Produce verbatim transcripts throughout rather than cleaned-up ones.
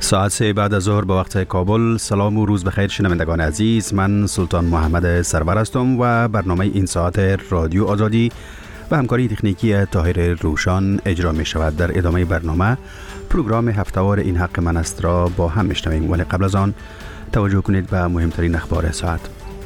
ساعت سه بعد از ظهر به وقت کابل. سلام و روز بخیر شنوندگان عزیز، من سلطان محمد سرور هستم و برنامه این ساعت رادیو آزادی و همکاری تکنیکی طاهر روشان اجرا می شود. در ادامه برنامه پروگرام هفته‌وار این حق من است را با هم میشنویم، ولی قبل از آن توجه کنید به مهمترین اخبار ساعت.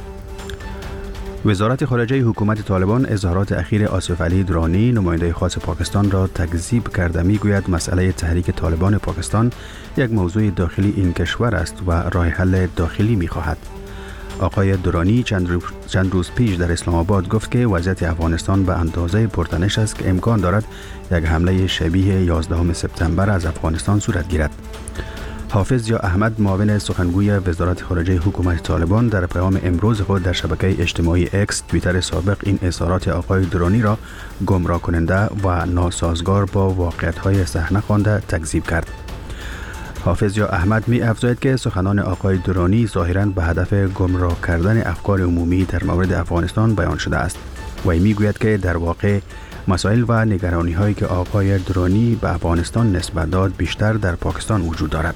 وزارت خارجه حکومت طالبان اظهارات اخیر آصف علی درانی نماینده خاص پاکستان را تکذیب کرده. میگوید مسئله تحریک طالبان پاکستان یک موضوع داخلی این کشور است و راه حل داخلی می‌خواهد. آقای درانی چند روز, چند روز پیش در اسلام آباد گفت که وضعیت افغانستان به اندازه پرتنش است که امکان دارد یک حمله شبیه یازدهم سپتامبر از افغانستان صورت گیرد. حافظ یا احمد، معاون سخنگوی وزارت خارجه حکومت طالبان، در پیام امروز خود در شبکه اجتماعی اکس توییتر سابق این اظهارات آقای درانی را گمراه کننده و ناسازگار با واقعیت‌های صحنه خوانده تکذیب کرد. حافظ یا احمد می افزاید که سخنان آقای درانی ظاهراً به هدف گمراه کردن افکار عمومی در مورد افغانستان بیان شده است و می گوید که در واقع مسائل و نگرانی هایی که آقای درانی به افغانستان نسبت داد بیشتر در پاکستان وجود دارد.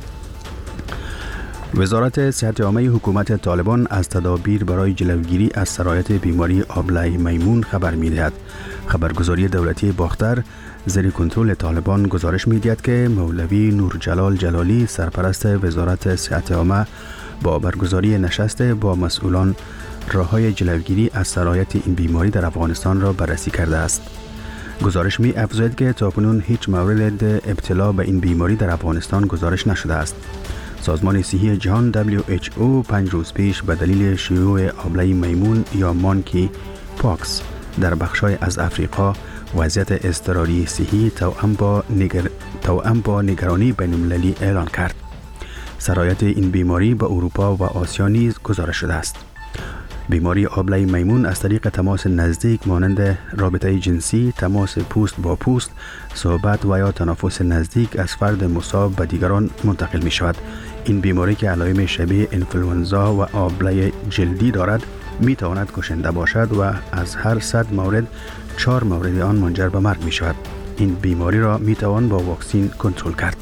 وزارت صحت عامه حکومت طالبان از تدابیر برای جلوگیری از سرایت بیماری آبله میمون خبر می‌دهد. خبرگزاری دولتی باختر زیر کنترل طالبان گزارش می‌دهد که مولوی نورجلال جلالی، سرپرست وزارت صحت عامه، با برگزاری نشست با مسئولان راه‌های جلوگیری از سرایت این بیماری در افغانستان را بررسی کرده است. گزارش می افزاید که تاکنون هیچ مورد ابتلا به این بیماری در افغانستان گزارش نشده است. سازمان صحی جهان دبلیو اچ او پنج روز پیش به دلیل شیوع آبله میمون یا مانکی پاکس در بخش‌های از افریقا وضعیت اضطراری صحی توأم با نگر... توأم با نگرانی بین‌المللی اعلان کرد. سرایت این بیماری به اروپا و آسیا نیز گزارش شده است. بیماری آبله میمون از طریق تماس نزدیک مانند رابطه جنسی، تماس پوست با پوست، صحبت و یا تنفس نزدیک از فرد مصاب به دیگران منتقل می شود. این بیماری که علائم شبیه انفلوئنزا و آبله جلدی دارد می تواند کشنده باشد و از هر صد مورد چهار مورد آن منجر به مرگ می شود. این بیماری را می توان با واکسین کنترل کرد.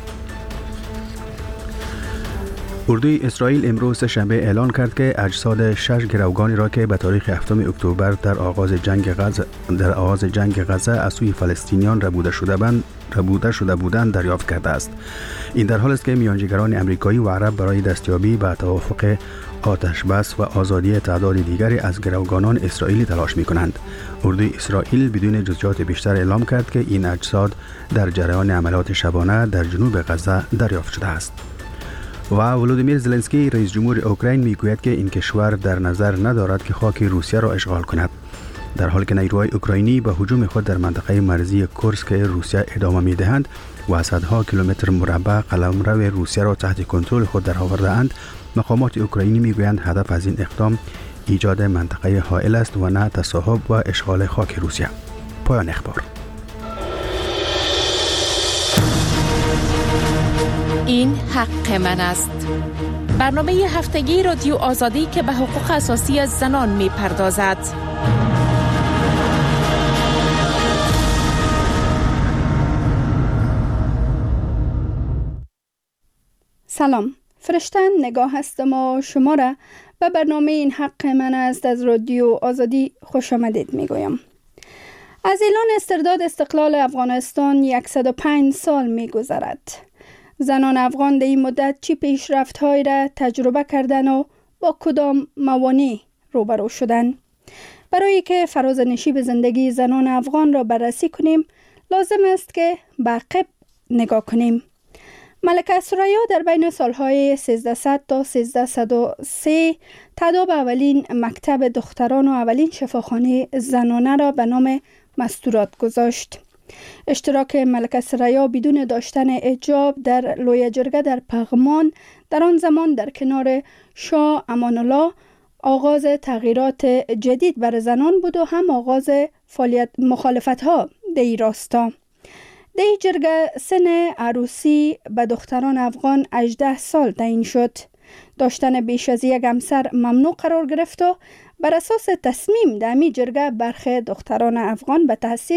اردوی اسرائیل امروز شنبه اعلان کرد که اجساد شش گروگانی را که به تاریخ هفتم اکتبر در آغاز جنگ غزه در آغاز جنگ غزه از سوی فلسطینیان ربوده شده بند ربوده شده بودند دریافت کرده است. این در حالی است که میانجیگران امریکایی و عرب برای دستیابی به توافق آتش بس و آزادی تعداد دیگری از گروگانان اسرائیلی تلاش می‌کنند. اردوی اسرائیل بدون جزئیات بیشتر اعلام کرد که این اجساد در جریان عملیات شبانه در جنوب غزه دریافت شده است. و ولودیمیر زلنسکی رئیس جمهور اوکراین میگوید که این کشور در نظر ندارد که خاک روسیه را اشغال کند، در حالی که نیروهای اوکراینی به هجوم خود در منطقه مرزی کورسک روسیه ادامه میدهند و صدها کیلومتر مربع قلمرو روسیه را تحت کنترل خود در آورده‌اند. مقامات اوکراینی میگویند هدف از این اقدام ایجاد منطقه حائل است و نه تصاحب و اشغال خاک روسیه. پایان اخبار. این حق من است. برنامه هفتگی رادیو آزادی که به حقوق اساسی زنان می پردازد. سلام، فرشتن نگاه هستم و شما را به برنامه این حق من است از رادیو آزادی خوش آمدید می گویم. از اعلان استرداد استقلال افغانستان صد و پنج سال می گذرد. زنان افغان در این مدت چی پیشرفت‌هایی را تجربه کردن و با کدام موانع روبرو شدن؟ برای که فراز نشیب زندگی زنان افغان را بررسی کنیم، لازم است که به عقب نگاه کنیم. ملکه ثریا در بین سالهای سیزده تا سیزده و سه تداب اولین مکتب دختران و اولین شفاخانه زنانه را به نام مستورات گذاشت. اشتراک ملکه ثریا بدون داشتن حجاب در لوی جرگه در پغمان در آن زمان در کنار شاه امان الله آغاز تغییرات جدید بر زنان بود و هم آغاز فعالیت مخالفت ها در این راستا. در این جرگه سن عروسی به دختران افغان هجده سال تعیین شد. داشتن بیش از یک همسر ممنوع قرار گرفت و بر اساس تصمیم در می جرگه برخی دختران افغان به تحصیل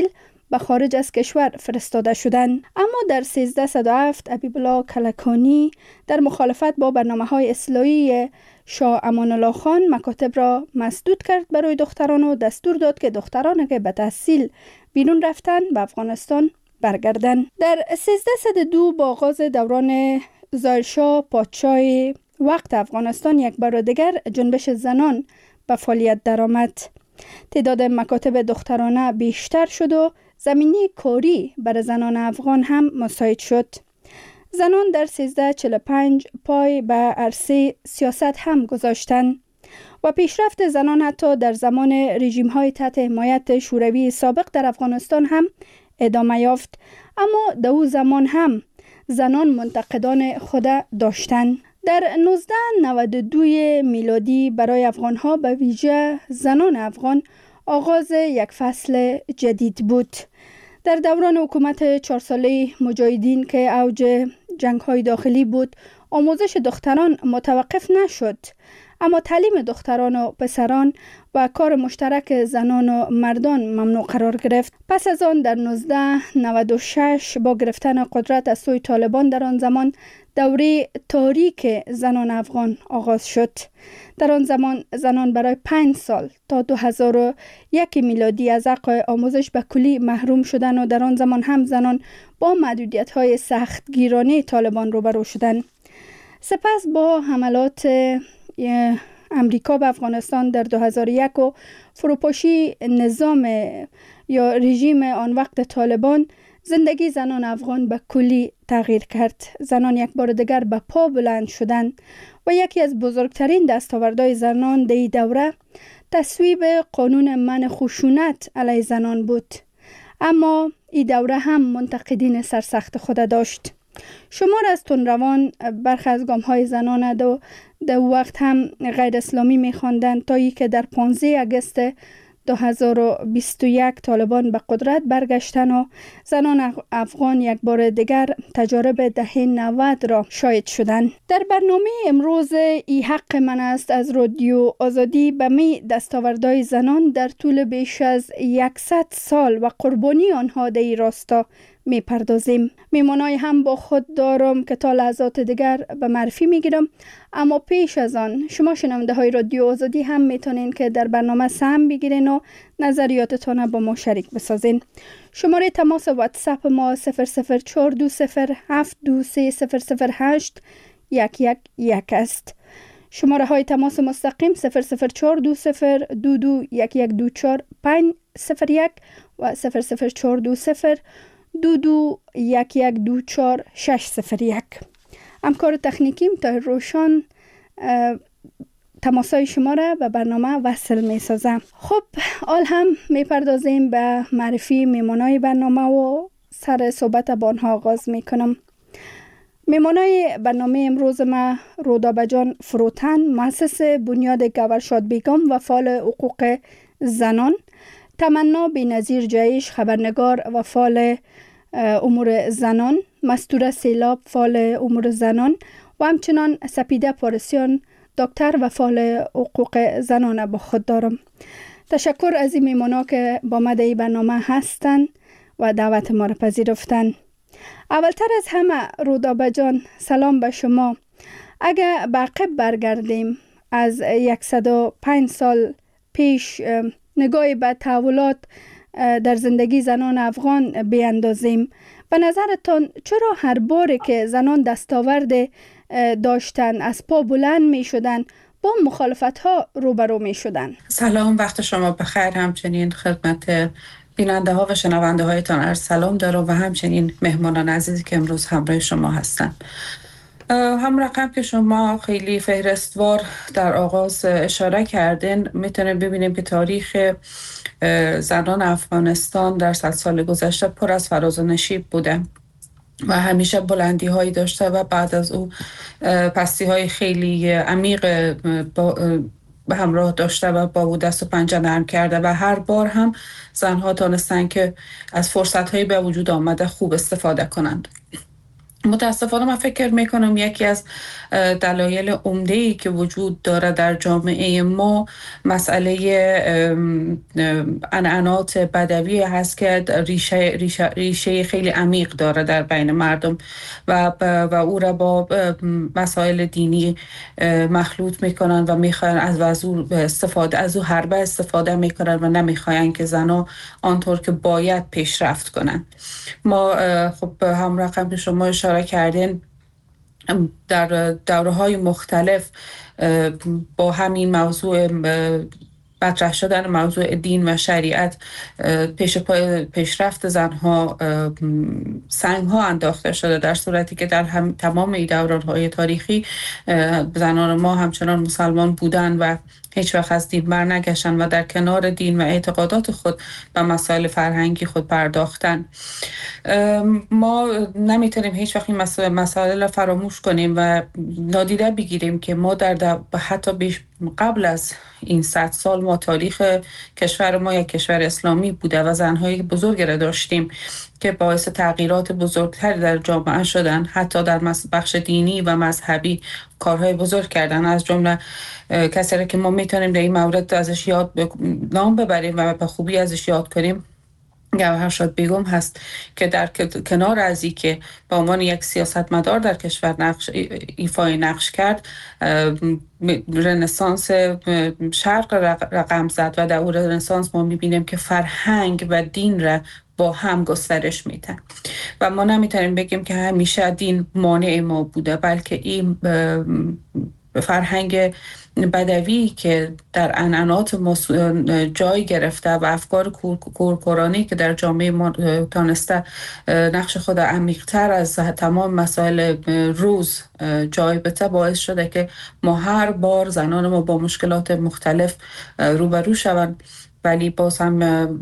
به خارج از کشور فرستاده شدند. اما در سیزده صد و هفت حبیب‌الله کلکانی در مخالفت با برنامه‌های اصلاحی شاه امان الله خان مکاتب را مسدود کرد برای دختران و دستور داد که دختران که به تحصیل بیرون رفتن به افغانستان برگردند. در سیزده صد و دو با آغاز دوران ظاهرشاه پادشاه وقت افغانستان یک بار دیگر جنبش زنان به فعالیت درآمد. تعداد مکاتب دخترانه بیشتر شد و زمینه کاری برای زنان افغان هم مساعد شد. زنان در سیزده چهل و پنج پای به عرصه سیاست هم گذاشتند و پیشرفت زنان حتی در زمان رژیم های تحت حمایت شوروی سابق در افغانستان هم ادامه یافت. اما در او زمان هم زنان منتقدان خود داشتند. در نوزده نود و دو میلادی برای افغانها به ویژه زنان افغان آغاز یک فصل جدید بود. در دوران حکومت چهار ساله مجاهدین که اوج جنگ‌های داخلی بود، آموزش دختران متوقف نشد، اما تعلیم دختران و پسران و کار مشترک زنان و مردان ممنوع قرار گرفت. پس از آن در نوزده نود و شش با گرفتن قدرت از سوی طالبان در آن زمان دوره تاریک زنان افغان آغاز شد. در آن زمان زنان برای پنج سال تا دو هزار و یک میلادی از حق آموزش به کلی محروم شدند و در آن زمان هم زنان با محدودیت‌های سختگیرانه طالبان روبرو شدند. سپس با حملات امریکا به افغانستان در دو هزار و یک و فروپاشی نظام یا رژیم آن وقت طالبان، زندگی زنان افغان به کلی تغییر کرد. زنان یک بار دیگر به پا بلند شدند و یکی از بزرگترین دستاوردهای زنان در این دوره تصویب قانون منع خشونت علیه زنان بود. اما این دوره هم منتقدین سرسخت خود داشت. شمار از تندروان برخی از گام‌های زنان دو در وقت هم غیر اسلامی می‌خواندند تا ای که در پانزده آگوست دو هزار و بیست و یک طالبان به قدرت برگشتن و زنان افغان یک بار دیگر تجارب دهه نود را شاهد شدند. در برنامه امروز ای حق من است از رادیو آزادی به می دستاوردهای زنان در طول بیش از صد سال و قربانی آنها در این راستا می پردازیم. میمانای هم با خود دارم که تا لحظات دیگر به معرفی می گیرم، اما پیش از آن شما شنونده های رادیو آزادی هم میتونین که در برنامه سهم بگیرین و نظریاتتان با ما شریک بسازین. شماره تماس واتساپ ما صفر صفر چهار دو صفر هفت دو سه صفر صفر هشت یک یک یک است. شماره های تماس مستقیم صفر صفر چهار دو صفر دو دو یک یک دو چهار پنج صفر یک و صفر صفر چهار دو صفر دو دو یک یک دو چهار شش صفر یک. همکار تکنیکیم تا روشان تماسای شما را به برنامه وصل می سازم. خب حال هم می پردازیم به معرفی میمانای برنامه و سر صحبت با آنها آغاز می کنم. میمانای برنامه امروز ما رودابه جان فروتن، مؤسس بنیاد گورشاد بیگم و فعال حقوق زنان، تمنا بی‌نظیر جایش خبرنگار و فعال امور زنان، مستوره سیلاب فعال امور زنان و همچنان سپیده پارسیان دکتر و فعال حقوق زنان با خود دارم. تشکر از این میمانا که با ما در این برنامه هستند و دعوت ما را پذیرفتند. اولتر از همه رودابه جان سلام به شما. اگر به عقب برگردیم از صد و پنج سال پیش نگاهی به تحولات در زندگی زنان افغان بیاندازیم، به نظرتان چرا هر باری که زنان دستاورد داشتن از پا بلند می شدن با مخالفت ها روبرو می شدن؟ سلام، وقت شما بخیر. همچنین خدمت بیننده ها و شنونده هایتان عرض سلام دارم و همچنین مهمانان عزیزی که امروز همراه شما هستن. هم رقم که شما خیلی فهرستوار در آغاز اشاره کردین، میتونیم ببینیم که تاریخ زنان افغانستان در صد سال گذشته پر از فراز و نشیب بوده و همیشه بلندی هایی داشته و بعد از او پستی های خیلی عمیق به همراه داشته و با او دست و پنجه نرم کرده و هر بار هم زنها تانستن که از فرصت هایی به وجود آمده خوب استفاده کنند. متاسفانه من فکر میکنم یکی از دلایل عمده‌ای که وجود داره در جامعه ما مسئله عنعنات بدوی هست که ریشه, ریشه, ریشه خیلی عمیق داره در بین مردم و, و او را با مسائل دینی مخلوط میکنن و میخواین از وضو استفاده از او حربه استفاده میکنن و نمیخواین که زنها آنطور که باید پیشرفت کنن. ما خب هم رقم که شما اشاره کردین در دوره‌های مختلف با همین موضوع مطرح شدن موضوع دین و شریعت پیش پیشرفت زنها سنگ‌ها انداخته شده، در صورتی که در هم تمام این دوران‌های تاریخی زنان ما همچنان مسلمان بودن و هیچ وقت از دین بر نگشتن و در کنار دین و اعتقادات خود به مسائل فرهنگی خود پرداختن. ما نمیتونیم هیچ وقت این مسائل را فراموش کنیم و نادیده بگیریم که ما در حتی بیش قبل از این صد سال ما تاریخ کشور ما یک کشور اسلامی بوده و زنهای بزرگ را داشتیم که باعث تغییرات بزرگتری در جامعه شدن، حتی در بخش دینی و مذهبی کارهای بزرگ کردن. از جمله کسایی که ما میتونیم در این مورد ازش یاد نام ببریم و به خوبی ازش یاد کنیم گوهرشاد بیگم هست که در کنار از این که به عنوان یک سیاستمدار در کشور نقش ایفای نقش کرد، رنسانس شرق رقم زد و در اون رنسانس ما میبینیم که فرهنگ و دین را با هم گسترش میدن و ما نمیتونیم بگیم که همیشه دین مانع ما بوده، بلکه این فرهنگ بدوی که در عنعنات ما جای گرفته و افکار کورکورانه‌ای که در جامعه ما تانسته نقش خود عمیق‌تر از تمام مسائل روز جای بده، باعث شده که ما هر بار زنان ما با مشکلات مختلف روبرو شوند، ولی باز هم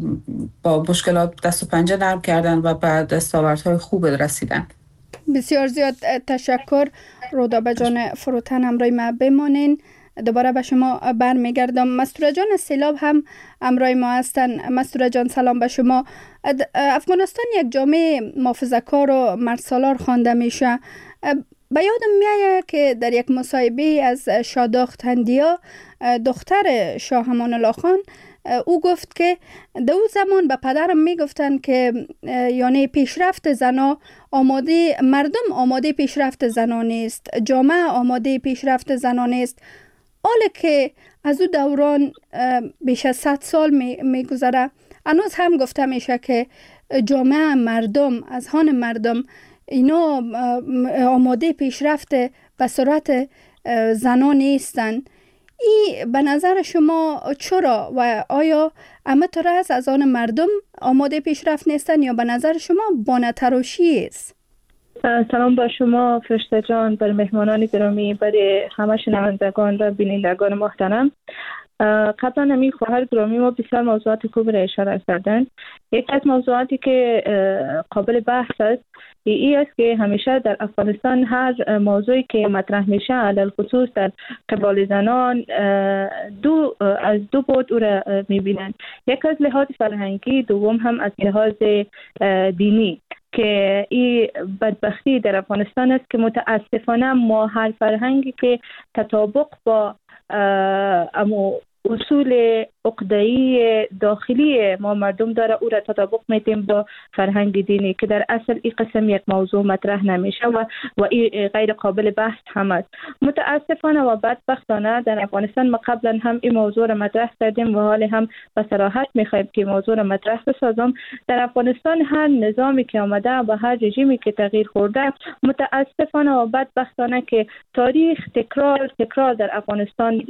با مشکلات دست و پنجه نرم کردن و به دستاوردهای خوب رسیدن. بسیار زیاد تشکر. رودابه جان فروتن همراه ما بمانین. دوباره به شما برمیگردم. مستوره جان سیلاب هم همراه ما هستن. مستوره جان سلام به شما. افغانستان یک جامعه محافظه‌کار و مردسالار خوانده میشه. به یادم میاد که در یک مصاحبه از شاداخ تندیا دختر شاه امان الله خان او گفت که در اون زمان به پدرم میگفتن که یعنی پیشرفت زنا آماده، مردم آماده پیشرفت زنا نیست، جامعه آماده پیشرفت زنا نیست. حالا که از اون دوران بیش از صد سال میگذره، هنوز هم گفته میشه که جامعه مردم از هان مردم اینا آماده پیشرفت به صورت زنا نیستن. این به نظر شما چرا و آیا همه طور است از آن مردم آماده پیشرفت نیستن یا به نظر شما بانتراشی است؟ سلام با شما فرشته جان، بر مهمانان گرامی، برای همه شنوندگان و بینندگان محترم. قبلا نمی خواهر گرامی ما بسیار موضوعات خوب را اشاره کردن. یک از موضوعاتی که قابل بحث است ای است که همیشه در افغانستان هر موضوعی که مطرح میشه علل خصوص در قبال زنان دو از دو بود او را میبینن، یک از لحاظ فرهنگی، دوم هم از لحاظ دینی، که این بدبختی در افغانستان است که متاسفانه ما هر فرهنگی که تطابق با امو اصول عقده‌ای داخلی ما مردم داره او را تطابق میدیم با فرهنگ دینی که در اصل این قسم یک موضوع مطرح نمیشه و و این غیر قابل بحث هم است. متاسفانه و بدبختانه در افغانستان ما قبلا هم این موضوع را مطرح کردیم و حال هم به صراحت میخوایم که موضوع را مطرح بسازم. در افغانستان هر نظامی که آمده و هر رژیمی که تغییر خورده، متاسفانه و بدبختانه که تاریخ تکرار تکرار در افغانستان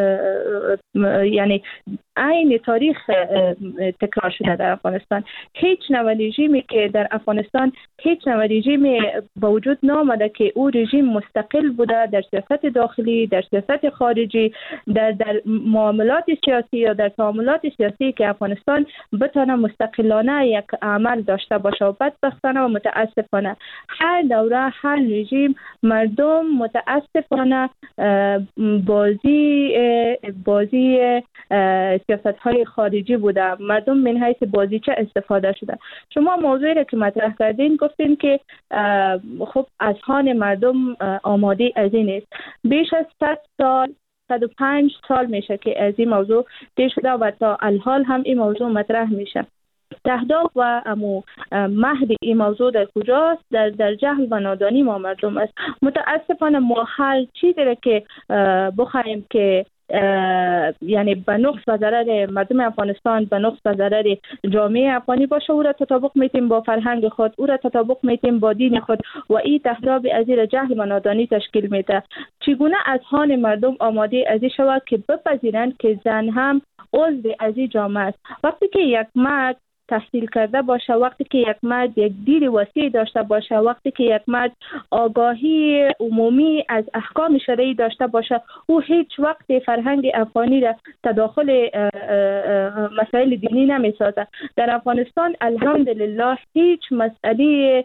یعنی عین تاریخ تکرار شده در افغانستان. هیچ نوع رژیمی که در افغانستان هیچ نوع رژیمی با وجود نامده که او رژیم مستقل بوده در سیاست داخلی، در سیاست خارجی، در در معاملات سیاسی یا در تعاملات سیاسی که افغانستان بتونه مستقلانه یک عمل داشته باشه. و بدبختانه و متاسفانه هر دوره هر رژیم مردم متاسفانه بازی بازی سیاست‌های خارجی بوده، مردم من حیث بازیچه استفاده شده. شما موضوعی را که مطرح کردین گفتین که خب اذهان مردم آماده از این است. بیش از صد سال صد و پنج سال میشه که از این موضوع طی شده و تا الحال هم این موضوع مطرح میشه. تهداف و امو مهد این موضوع در کجاست؟ در در جهل و نادانی ما مردم است. متاسفانه ما هر چیزی را که بخوایم که یعنی به نقص و ضرر مردم افغانستان، به نقص و ضرر جامعه افغانی باشه، او را تطابق میتیم با فرهنگ خود، او را تطابق میتیم با دین خود و این تهداب از این جهل و نادانی تشکیل میده. چگونه اذهان مردم آماده از این شود که بپذیرند که زن هم عضو از این جامعه است؟ وقتی که یک مرد تحصیل کرده باشه، وقتی که یک مرد یک دید وسیع داشته باشه، وقتی که یک مرد آگاهی عمومی از احکام شرعی داشته باشه، او هیچ وقت فرهنگ افغانی را تداخل مسائل دینی نمیسازه. در افغانستان الحمدلله هیچ مسئله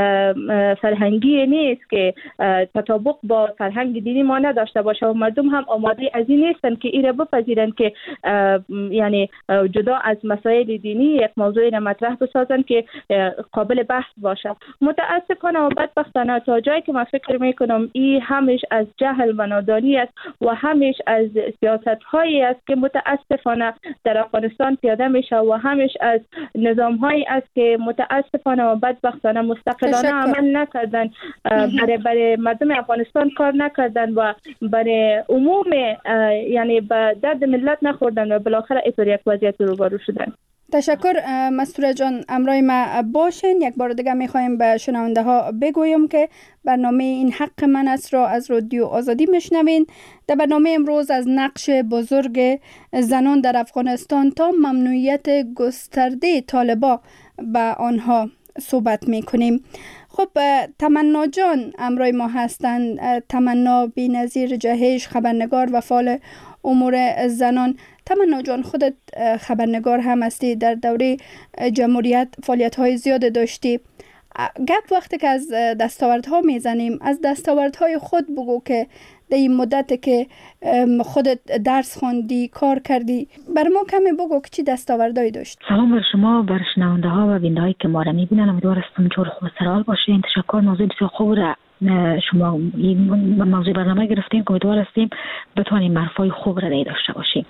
فرهنگی نیست که تطابق با فرهنگ دینی ما نداشته باشه و مردم هم آماده از این نیستن که این را بپذیرن که یعنی جدا از مسائل دینی یک موضوعی را مطرح بسازن که قابل بحث باشه. متاسفانه و بدبختانه تا جایی که من فکر میکنم این همیش از جهل و نادانی است و همیش از سیاست هایی است که متاسفانه در افغانستان پیاده میشه و همیش از نظام هایی است که متاسفانه و بدبختانه مستقلانه عمل نکردن، برای برای مردم افغانستان کار نکردن و برای عموم یعنی به درد ملت نخوردن و بالاخره اینطور یک وضعیت روبرو شدن. تشکر مستوره جان، امرای ما باشین. یک بار دیگه میخوایم به شنونده ها بگویم که برنامه این حق من است را از رادیو آزادی میشنوین. در برنامه امروز از نقش بزرگ زنان در افغانستان تا ممنوعیت گسترده طالبان به آنها صحبت میکنیم. خب تمنا جان امرای ما هستند. تمنا بی‌نظیر جهش، خبرنگار و فعال امور زنان. تمنا جان، خودت خبرنگار هم هستی، در دوره جمهوریت فعالیت‌های زیاد داشتی. گپ وقتی که از دستاوردها میزنیم، از دستاوردهای خود بگو که در این مدت که خودت درس خواندی، کار کردی، بر ما کمی بگو که چی دستاوردهایی داشت. سلام بر شما، بر شنونده ها و بیننده هایی که ما را میبینن. امیدوار هستم جور خوب سرحال باشین. تشکر، موضوع بسیار خوب را شما این موضوع برنامه گرفتیم که امیدوار هستیم بتوانیم حرفای خوب را داشته باشیم.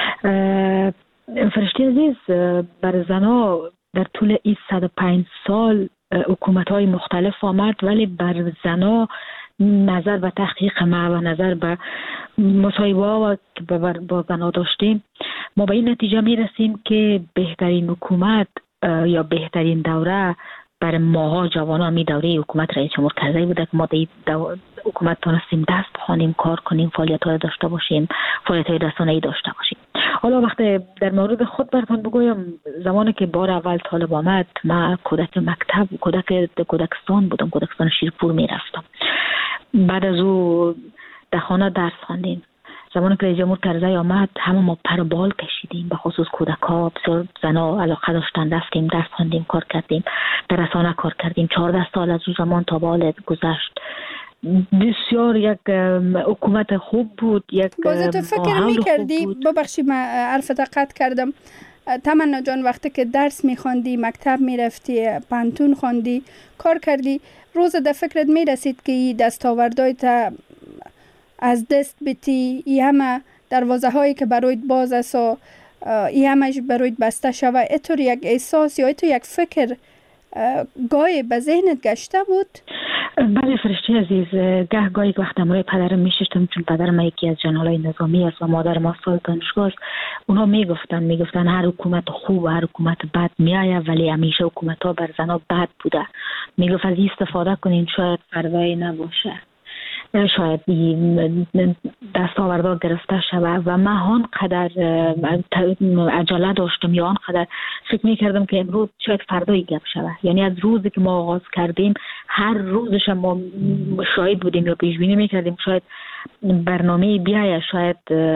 فرشته عزیز، بر زنها در طول این صد و پنج سال حکومت‌های مختلف آمد، ولی بر زنها نظر به تحقیق ما و نظر به مصاحبه ها که با زنها داشتیم، ما به این نتیجه می رسیم که بهترین حکومت یا بهترین دوره برای ماها جوانان می دوره حکومت رئیس جمهور کرزی بوده که ما در حکومت تونستیم دست بخوانیم، کار کنیم، فعالیت های داشته باشیم، فعالیت های رسانه‌ای داشته باشیم. حالا وقتی در مورد خود براتون بگویم، زمانی که بار اول طالب آمد، ما کودک مکتب کودک کودکستان بودم، کودکستان شیرپور می رفتم. بعد از او در خانه درس خواندیم. زمانی که رئیس جمهور کرزی آمد، همه ما پر بال کشیدیم، به خصوص کودک‌ها. بسیار زنا علاقه داشتن، رفتیم درس خواندیم، کار کردیم، در رسانه کار کردیم. چهارده سال از اون زمان تا به حال گذشت. بسیار یک حکومت خوب بود، یک باز تو فکر می‌کردی، ببخشید من حرفت قطع کردم، تمنا جان، وقتی که درس می‌خواندی، مکتب می‌رفتی، پانتون خواندی، کار کردی، روز در فکرت می‌رسید که این دستاوردهای تا از دست بتی، ای همه دروازه هایی که برایت باز است و ای همهش برایت بسته شود، اینطور یک احساس یا اینطور یک فکر گاهی به ذهنت گشته بود؟ بله فرشته عزیز، گه گاهی وقت امروی پدرم میششتم، چون پدرم یکی از جنرالای نظامی است و مادر ما سال دانشگاه است. اونها میگفتن میگفتن هر حکومت خوب و هر حکومت بد میآید، ولی همیشه حکومت ها بر زنها بد بوده. میگفت از این استفاده کنین، شاید فردایی نباشه، شاید دستاوردها گرفته شود. و من آنقدر عجله داشتم یا آنقدر فکر میکردم که امروز شاید فردایی گپ شود. یعنی از روزی که ما آغاز کردیم هر روزش ما شاید بودیم یا پیش بینی میکردیم شاید برنامه بیاید، شاید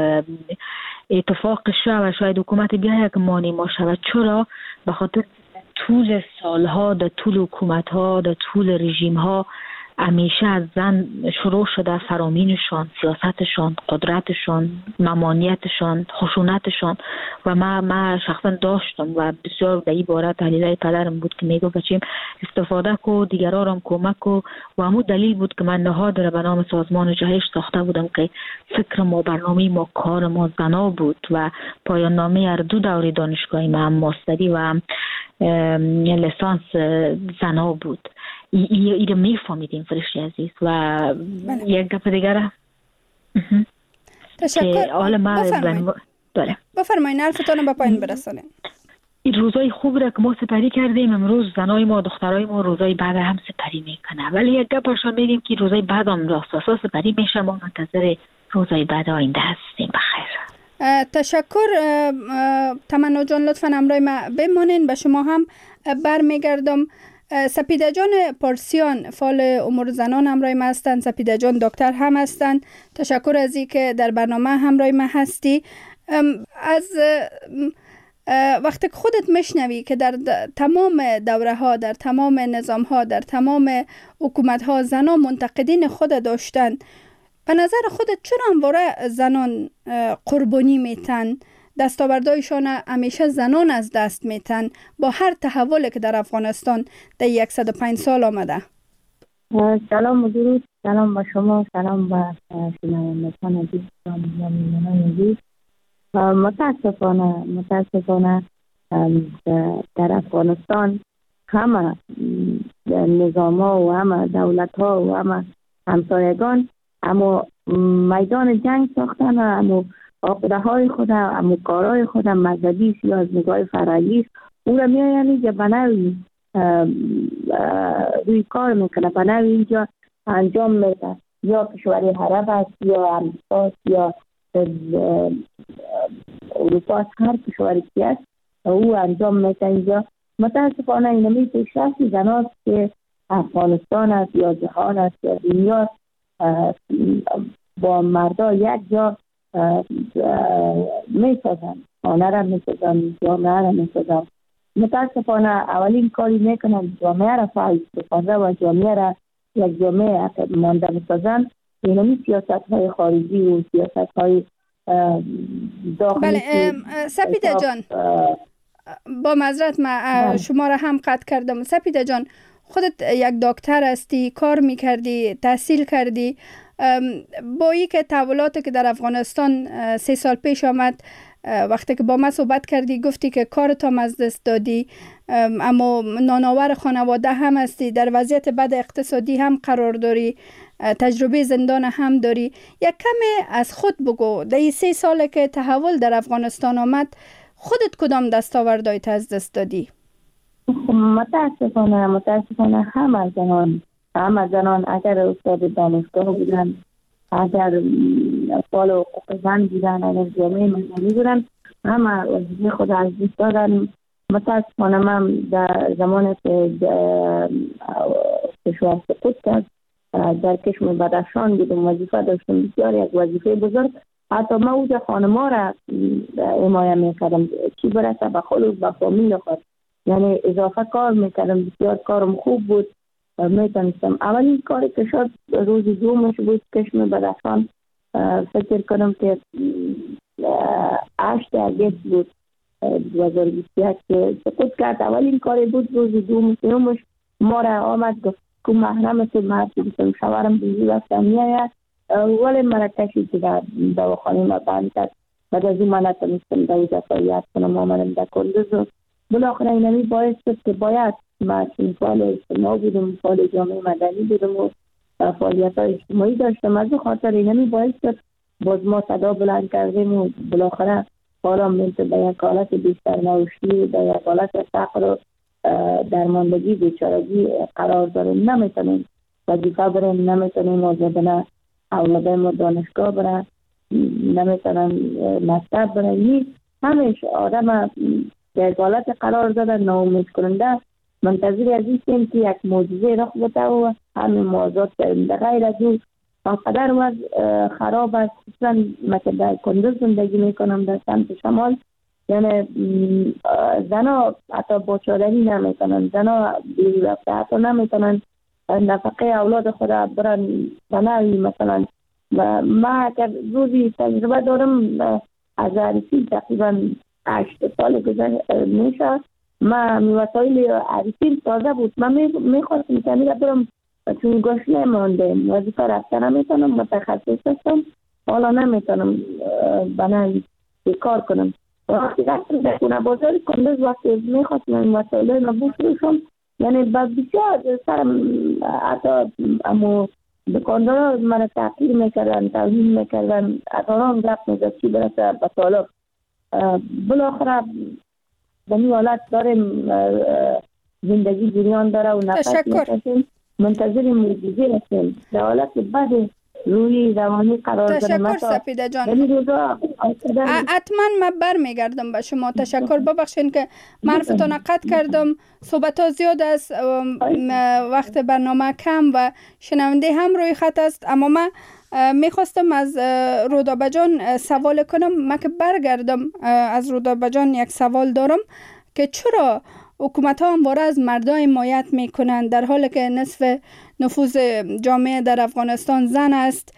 اتفاق شود، شاید حکومت بیاید که مانی ما شود. چرا؟ به خاطر طول سالها، در طول حکومت ها، در طول رژیم ها همیشه از زن شروع شده، فرامینشان، سیاستشان، قدرتشان، ممانعتشان، خشونتشان. و ما ما شخصا داشتم و بسیار در این باره تحلیلای پدرم بود که میگو بچیم استفاده کو، دیگران هم کمک کو. و همون دلیل بود که من نهاد را به نام سازمان جهش ساخته بودم که فکر ما، برنامه ما، کار ما زنا بود و پایان نامه هر دو دوره دانشگاهی ما هم ماستری و هم لیسانس زنا بود. ای رو میفهمیدیم فرشته عزیز. و بله. یک گپ دیگر تشکر. حالا ما بله بفرمایید، حرفتون به پایین برسانید. این روزای خوب را که ما سپری کردیم، امروز زنای ما، دخترای ما روزای بعد هم سپری میکنه، ولی یک گپشون میگیم که روزای بعد هم راستاسا سپری میشه. ما منتظر روزای بعد آینده هستیم. بخیر. تشکر تمنا جان، لطفا همراه ما بمانین. به شما هم برمیگردم. سپیده جان پارسیان فعال امور زنان همراه ما هستند. سپیده جان دکتر هم هستند. تشکر از این که در برنامه همراه ما هستی. از وقتی که خودت میشنوی که در تمام دوره ها، در تمام نظام ها، در تمام حکومت ها زنان منتقدین خود داشتن، به نظر خودت چرا همواره زنان قربانی میتن؟ دستاوردهایشان همیشه زنان از دست میتن با هر تحولی که در افغانستان در صد و پنج سال آمده. سلام و درود. سلام با شما، سلام با شنوندگان عزیز و مهمانان عزیز. متاسفانه متاسفانه در افغانستان همه نظام ها و همه دولت ها و همه همسایگان اما میدان جنگ ساختن، اما عقده های خود، اما کارهای خود مذهبی یا از نگاه فرعی او را میایم که بناوی روی کار میکنه، بناوی اینجا انجام میده. یا کشوری عرب است یا امریکا یا اروپا، هر کشوری که است او انجام میده اینجا. متاسفانه اینمی پیشرفت زناست که افغانستان است یا جهان است یا دنیا با مردا یک جا میسازن، خانه را میسازن، جامعه را میسازن. متاسفانه اولین کاری میکنن جامعه را فعال بسازن و جامعه را یک جامعه مانده میسازن. اینمی سیاست های خارجی و سیاست های داخلی. بله سپیده جان، با معذرت ما شما را هم قطع کردم. سپیده جان، خودت یک دکتر هستی، کار میکردی، تحصیل کردی. با ای که تحولاتی که در افغانستان سه سال پیش آمد، وقتی که با ما صحبت کردی گفتی که کارت هم از دست دادی، اما نانآور خانواده هم هستی، در وضعیت بد اقتصادی هم قرار داری، تجربه زندان هم داری. یک کمی از خود بگو، در این سه ساله که تحول در افغانستان آمد خودت کدام دستاوردهایت از دست دادی؟ متاسفانه متاسفانه همه زنان همه زنان اگر استاد دانشگاه بودن، اگر فعال حقوق زن بودن، اگر جامعه مدنی بودن، همه وظیفه خود از دست دادن. متاسفانه من در زمان که کشور سقوط کرد در کشم بدخشان بودم، وظیفه داشتم بسیار، یک وظیفه بزرگ. حتی من اوجا خانما را حمایت میکردم، چی برسه به خلوص به فامیل خود، یعنی اضافه کار میکردم. بسیار کارم خوب بود، میتونستم. اولین کاری که شد روز دومش بود کشم بدخشان، فکر کنم که هشت اگست بود دو هزار و بیست و یک که سقوط کرد. اولین کاری بود روز دوم سومش ما را آمد گفت که محرم تو مرد بودم، شوارم بیزی وقتم میاید، ولی مرا کشید که در دواخانه ما بند کرد. بعد از این من نتونستم در اینجا فعالیت کنم، آمدم در کندوز و بالاخره اینمی باعث شد که باید من چون فعال اجتماع بودم، فعال جامعه مدنی بودم و فعالیت های اجتماعی داشتم، از خاطر اینمی باعث شد باز ما صدا بلند کردیم و بالاخره حالا میشه به یک حالت بیشتر نوشتی، به یک حالت فقر و درماندگی بیچارگی قرار داریم. نمیتونیم وظیفه بریم، نمیتونیم آزادانه اولادای ما دانشگاه برن، نمیتونن مکتب برن. نیست همیشه آدم یک حالت قرار دادن ناامید کننده، منتظر از این که یک معجزه رخ بده و همین موضوعات داریم. در غیر از اون آنقدر وضع خراب است، خصوصا من که در کندوز زندگی میکنم در سمت شمال، یعنی زنا حتی با چادری نمیتونن، زنا بیرون رفته حتی نمیتونن نفقه اولاد خود برن بناوی مثلا. و ما که روزی تجربه دارم از عریسی تقریبا هشت سال گذشته میشه. ما وسایل عریسی تازه بود. من میخواستم که برم چون گوش نمانده وظیفه رفتن نمیتونم، متخصص هستم، حالا نمیتونم بناوی کار کنم. وقتی رفتم در خونه بازار کندوز وقتی میخواستم این وسایل رو بفروشم، یعنی با بسیار سرم حتی امو دکاندارا من تحقیر میکردن، توهین میکردن، اتاران گفت میزد چی برسه به طالب. بالاخره به این حالت داریم زندگی جریان داره و نفس میکشیم، منتظر معجزه هستیم در حالت بعد روی روانی قرار داریم. تشکر سپیده جان. حتما من بر میگردم به شما. تشکر. ببخشین که معرفتان قطع کردم. صحبت ها زیاد است، وقت برنامه کم و شنونده هم روی خط است، اما من میخواستم از رودابه جان سوال کنم. من که برگردم از رودابه جان یک سوال دارم که چرا حکومت ها همواره از مردان حمایت میکنند در حالی که نصف نفوذ جامعه در افغانستان زن است،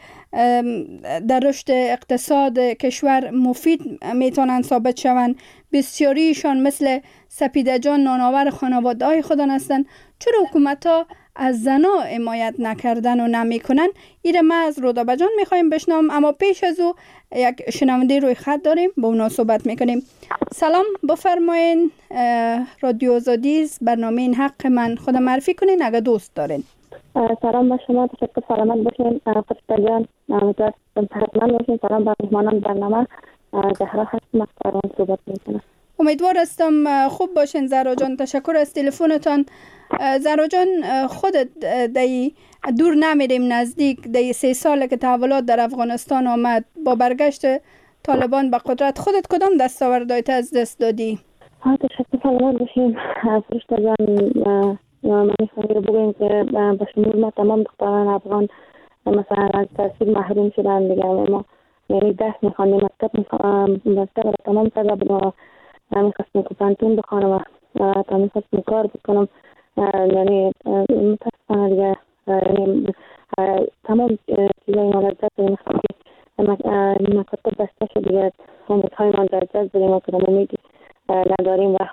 در رشد اقتصاد کشور مفید میتونند ثابت شوند، بسیاریشان مثل سپیده جان نانآور خانواده های خودان هستند، چرا حکومت ها از زنا حمایت نکردن و نمیکنن؟ ایره ما از رودابه جان میخوایم بشنوم، اما پیش از او یک شنونده روی خط داریم، با اونا صحبت میکنیم. سلام، بفرمایین. رادیو آزادی، برنامه این حق من، خود معرفی کنین اگه دوست دارین. سلام به شما، تشکر. سلامت باشین فرشته جان، امیدوارم صحتمند باشین. سلام به مهمانان برنامه، زهرا هستم از تهران صحبت میکنم. امیدوار هستم خوب باشین زهرا جان. تشکر از تلفنتان. زهرا جان، خودت دی دور نمیریم نزدیک، دی سه ساله که تحولات در افغانستان آمد، با برگشت طالبان به قدرت خودت کدام دستاوردات از دست دادی؟ ها تشکر. سلامت باشین فرشته جان. من میخوام رو بگویم که به شمول ما تمام دختران افغان مثلا از تحصیل محروم شدن دیگه. ما یعنی درس میخوانیم، مکتب میخوانیم، مکتب رو تمام کرده بودم و میخواستم که پانتون بخوانم و تا میخواستم کار بکنم. یعنی متاسفانه دیگه یعنی تمام چیزای ما لذت داریم که مکتب بسته شد دیگه. امیدهای من در جز بریم و کدام امیدی نداریم و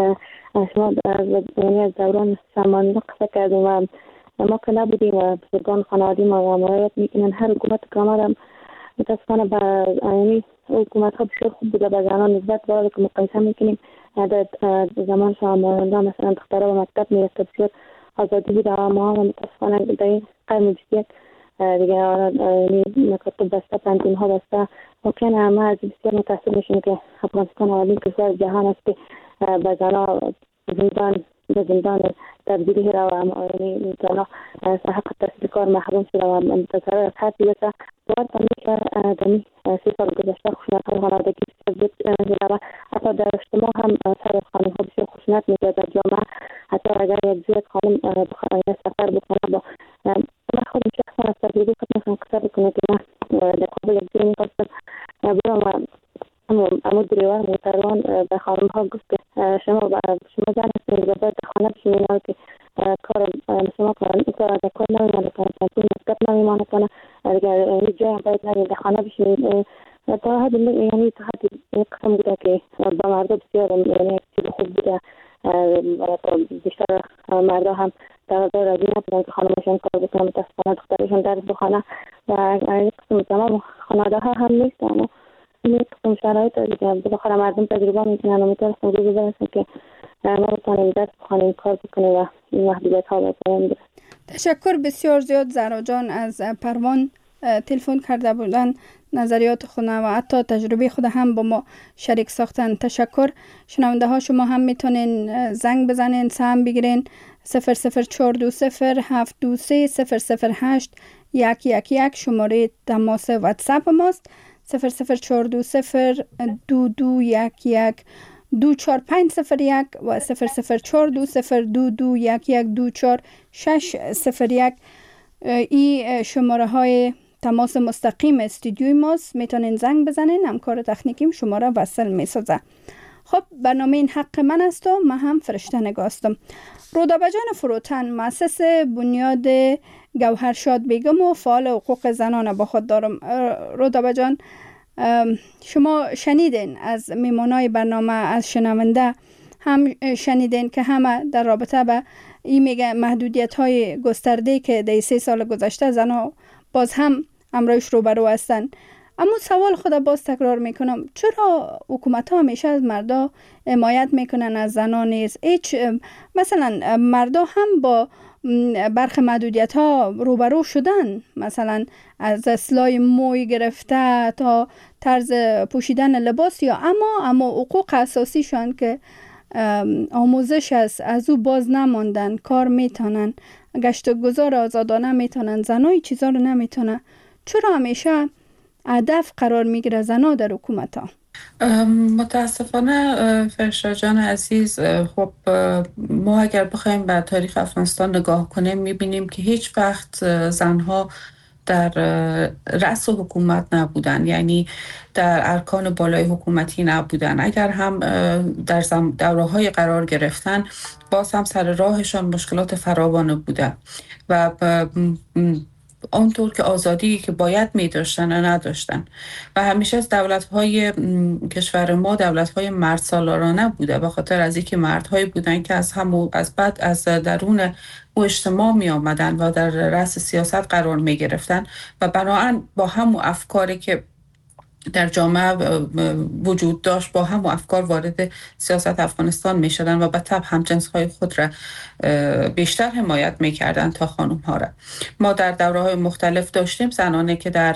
شما از دوران سلمانی قصه کردیم و ما که نبودیم و بزرگان خانوادی ما مرایت میکنن. هر حکومت کامل هم متاسفانه به یعنی حکومت ها بسیار خوب بوده به زنان نسبت ولی که مقایسه میکنیم در زمان شامانده مثلا دخترها به مکتب میرسته بسیار آزادی بوده و ما هم متاسفانه در این قرن بیست دیگه مکتب بسته، پانتون ها بسته. ممکن همه از بسیار متاسف میشیم که افغانستان اولین کشور جهان است که به زنها زندان به زندان تبدیلی را و یعنی زنها حق تحصیل کار محروم شده و منتظر از هر چیزه باید کنید که دمی سی سال گذشته خشونت های خانوادگی بسیار زیاد و حتی در اجتماع هم سر خانم ها بسیار خشونت میگه در جامعه. حتی اگر یک زیاد خانم سفر بکنه با من خودم شخصا از تجربه خود میخوام قصه بکنه که من در قبل یک زیر میخواستم برم اما دریوار محترمان به خانم ها گفت که شما شما زن هستید و باید خانه بشینید که کار شما کار در کار نمیمانه کنه، پانتون مکتب نمیمانه کنه، دیگه جای هم باید نرید در خانه بشینید. تا حد یعنی تا حد قسم بوده که با مردا بسیار یعنی چیز خوب بوده. بیشتر مردا هم در دار راضی نبودن که خانمشان کار بکنن، متاسفانه دخترشان درس بخونه و قسم تمام خانواده ها هم نیست. اما این قسم شرایط دیگه بالاخره مردم تجربه میکنن و میتونستم روزی برسن که ما بتونیم درس بخونیم، کار بکنیم و این محدودیت ها به پایان برسه. تشکر بسیار زیاد زهرا جان از پروان تلفن کرده بودن، نظریات خود و حتی تجربه خود هم با ما شریک ساختن. تشکر. شنونده ها شما هم میتونین زنگ بزنین، سهم بگیرین صفر صفر چهار دو صفر هفت دو سه صفر صفر هشت یک یک یک شماره تماس واتساپ ماست. صفر صفر چهار دو صفر دو دو یک یک دو چهار پنج صفر یک و صفر صفر چهار دو صفر دو دو یک یک دو چهار شش صفر یک. ای شماره های تماس مستقیم استودیوی ماست، میتونین زنگ بزنین، همکار تکنیکیم شما را وصل میسازه. خب برنامه این حق من است و من هم فرشته نگاه هستم. رودابه جان فروتن، مؤسس بنیاد گوهرشاد بیگم و فعال حقوق زنان با خود دارم. رودابه جان، شما شنیدین از میمونای برنامه، از شنونده هم شنیدین که همه در رابطه به این میگه محدودیت های گسترده که در سه سال گذشته زنها باز هم امروش روبرو هستن. اما سوال خود باز تکرار میکنم، چرا حکومت ها همیشه از مردا حمایت میکنن از زنان نیست؟ هیچ مثلا مردا هم با برخی محدودیت ها روبرو شدن، مثلا از اصلاح موی گرفته تا طرز پوشیدن لباس، یا اما اما حقوق اساسی شان که آموزش است از او باز نماندن، کار میتونن، گشت و گذار آزادانه میتونن، زنای چیزا رو نمیتونن. چرا همیشه هدف قرار میگیره زنا در حکومت ها؟ متاسفانه فرشته جان عزیز، خب ما اگر بخوایم به تاریخ افغانستان نگاه کنیم میبینیم که هیچ وقت زنها در رأس حکومت نبودن، یعنی در ارکان بالای حکومتی نبودن. اگر هم در دوره‌های قرار گرفتن، باز هم سر راهشان مشکلات فراوان بوده و آنطور که آزادی که باید می داشتن و نداشتن. و همیشه از دولت‌های کشور ما دولت‌های مرد سالارانه بوده، به خاطر از اینکه مردهایی بودن که از هم از بعد از درون او اجتماع می آمدن و در رأس سیاست قرار می گرفتن و بنابراین با هم افکاری که در جامعه وجود داشت با هم افکار وارد سیاست افغانستان می شدن و به طبع همجنس های خود را بیشتر حمایت می کردن تا خانم ها را. ما در دوره های مختلف داشتیم زنانه که در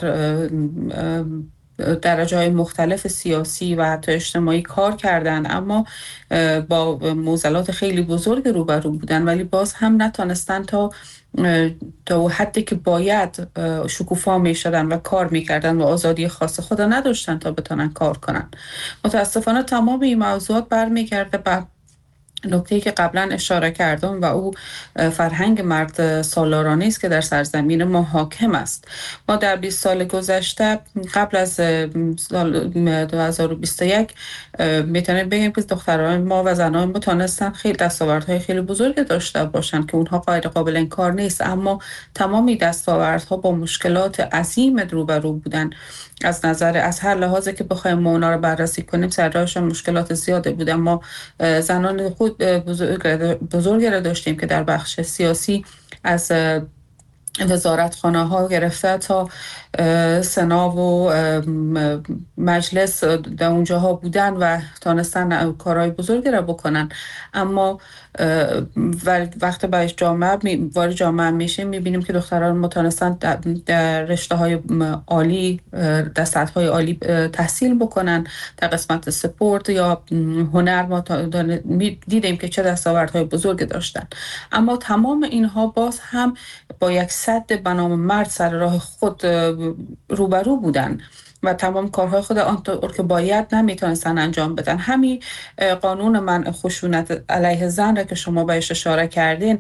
درجه های مختلف سیاسی و حتی اجتماعی کار کردن، اما با معضلات خیلی بزرگ روبرو بودن، ولی باز هم نتونستن تا تا حدی که باید شکوفا می شدن و کار می کردن و آزادی خاص خود نداشتن تا بتونن کار کنن. متاسفانه تمام این موضوعات برمیگرده به نکته‌ای که قبلا اشاره کردم و او فرهنگ مرد سالارانه است که در سرزمین ما حاکم است. ما در بیست سال گذشته قبل از سال دو هزار و بیست و یک میتونیم بگیم که دختران ما و زنان ما تونستن خیلی دستاوردهای خیلی بزرگ داشته باشن که اونها غیر قابل انکار نیست، اما تمامی دستاوردها با مشکلات عظیم روبرو بودن. از نظر از هر لحاظی که بخوایم ما اونا رو بررسی کنیم سر راهشون مشکلات زیاده بودن. ما زنان خود بزرگی را داشتیم که در بخش سیاسی از وزارتخانه ها گرفته تا سنا و مجلس در اونجاها بودن و تانستن کارهای بزرگی را بکنن، اما وقتی باید جامعه وارد جامعه میشه میبینیم که دختران متونستن در رشته های عالی در سطح های عالی تحصیل بکنن، در قسمت سپورت یا هنر ما دیدیم که چه دستاوردهای بزرگ داشتن، اما تمام اینها باز هم با یک سد به نام مرد سر راه خود روبرو بودن و تمام کارهای خود آنطور که باید نمیتونستن انجام بدن. همین قانون منع خشونت علیه زن را که شما بهش اشاره کردین،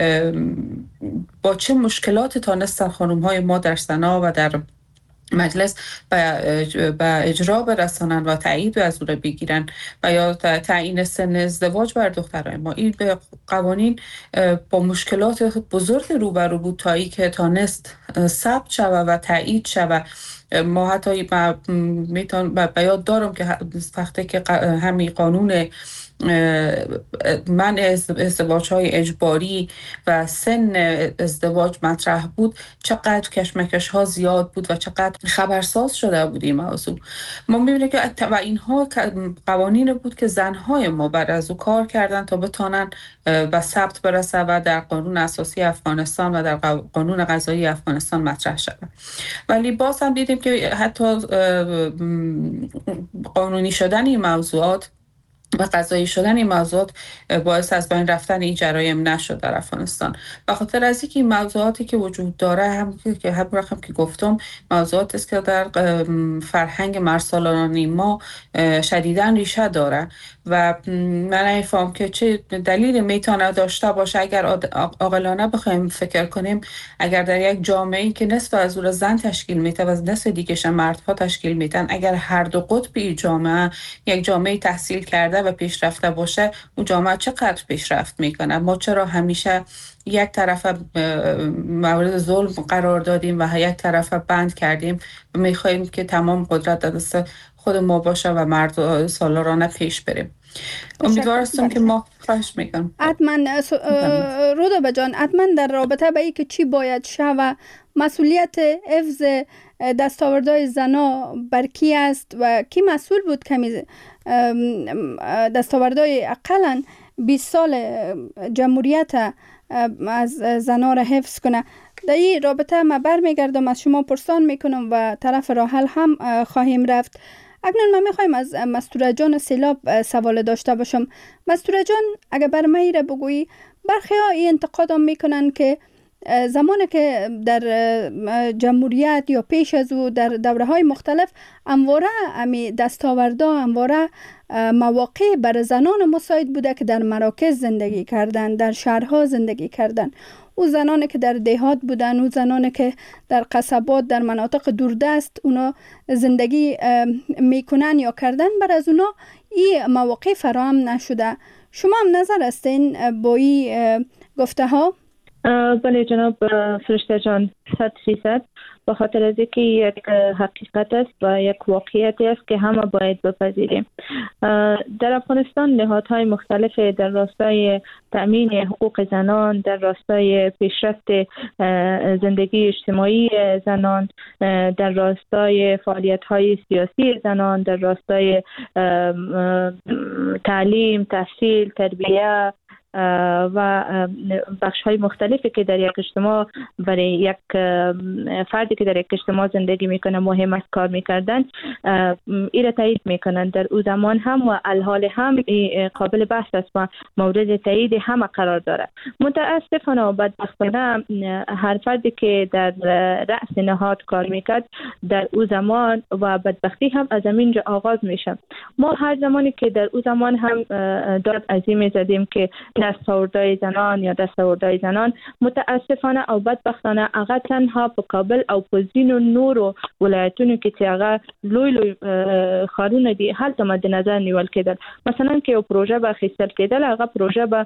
با چه مشکلات تانستن خانم‌های ما در سنا و در مجلس به اجرا برسانن و تایید از او را بگیرن و یا تعیین سن ازدواج بر دخترای ما. این قوانین با مشکلات بزرگ روبرو بود تا ای که تانست ثبت شود و تایید شود. ما حتی میتون به یاد دارم که وقتی که همین قانون منع ازدواج های اجباری و سن ازدواج مطرح بود چقدر کشمکش ها زیاد بود و چقدر خبرساز شده بود این موضوع. ما میبینیم که و اینها قوانین بود که زنهای ما بعد از او کار کردن تا بتانن به ثبت برسه و در قانون اساسی افغانستان و در قانون قضایی افغانستان مطرح شده. ولی باز هم دیدیم که حتی قانونی شدن این موضوعات و قضایی شدن این موضوعات باعث از بین رفتن این جرایم نشد در افغانستان. به خاطر از اینکه این موضوعاتی که وجود داره هم که هم رقم که گفتم موضوعات است که در فرهنگ مرسالارانی ما شدیداً ریشه داره و من نمی‌فهمم که چه دلیلی میتونه داشته باشه. اگر عاقلانه بخوایم فکر کنیم، اگر در یک جامعه‌ای که نصف از اون زن تشکیل میده و نصف دیگه‌ش مردها تشکیل میدن، اگر هر دو قطب جامعه یک جامعه تحصیل کرده و پیشرفته باشه، اون جامعه چقدر پیشرفت میکنه؟ ما چرا همیشه یک طرف مورد ظلم قرار دادیم و یک طرف بند کردیم و میخواییم که تمام قدرت در دست خود ما باشه و مرد سالارانه پیش بریم؟ امیدوار هستم که ما خواهش میکنم. حتما رودابه جان، حتما در رابطه به ای که چی باید شود، مسئولیت حفظ دستاوردهای زنا بر کی است و کی مسئول بود کمی دستاوردهای اقلا بیست سال جمهوریت از زنا را حفظ کنه؟ در این رابطه ما برمیگردم از شما پرسان میکنم و طرف راه حل هم خواهیم رفت. اکنون ما میخوایم از مستوره جان سیلاب سوال داشته باشم. مستوره جان، اگر بر ما را بگویی، برخی ها این انتقاد هم میکنن که زمانی که در جمهوریت یا پیش از او در دوره های مختلف همواره امی دستاوردا، همواره مواقع بر زنان مساعد بوده که در مراکز زندگی کردن، در شهرها زندگی کردن. او زنانی که در دهات بودن، او زنانی که در قصبات، در مناطق دوردست اونا زندگی میکنن یا کردن، بر از اونا این مواقع فراهم نشده. شما هم نظر هستین با این گفته ها؟ بله جناب فرشته جان، صد فیصد. به خاطر از اینکه یک حقیقت است و یک واقعیت است که همه باید بپذیریم. در افغانستان نهادهای مختلف در راستای تأمین حقوق زنان، در راستای پیشرفت زندگی اجتماعی زنان، در راستای فعالیت‌های سیاسی زنان، در راستای تعلیم، تحصیل، تربیت و بخش های مختلفی که در یک اجتماع برای یک فردی که در یک اجتماع زندگی میکنه مهم است کار میکردن، ایره تایید میکنن. در او زمان هم و الحال هم قابل بحث است و مورد تایید همه قرار داره. متاسفانه و بدبختانه هر فردی که در رأس نهاد کار میکرد در او زمان و بدبختی هم از همینجا آغاز میشه. ما هر زمانی که در او زمان هم داد عظیم زدیم که دستاوردهای زنان یا دستاوردهای زنان، متاسفانه او بدبختانه هغه تنها په کابل او په ځینو نورو ولایتونو کې چې هغه لوی لوی ښارونه دي هلته مد نظر نیول کېدل. مثلا که یو پروژه به اخیستل کېدل، هغه پروژه به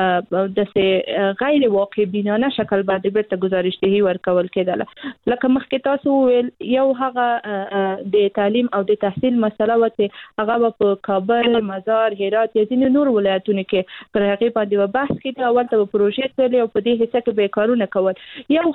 داسې غیر واقع بینانه شکل باندې بیرته ګزارشدهي ورکول کېدله. لکه مخکې تاسو وویل، یو هغه د تعلیم او د تحصیل مسله وه چې هغه په کابل، مزار، هرات یا ځینې نور ولایتونو کې پر هغې باندې و بحث کېده. اول ته به پروژې تللې او په دې حصه کې به یې کارونه کول. یو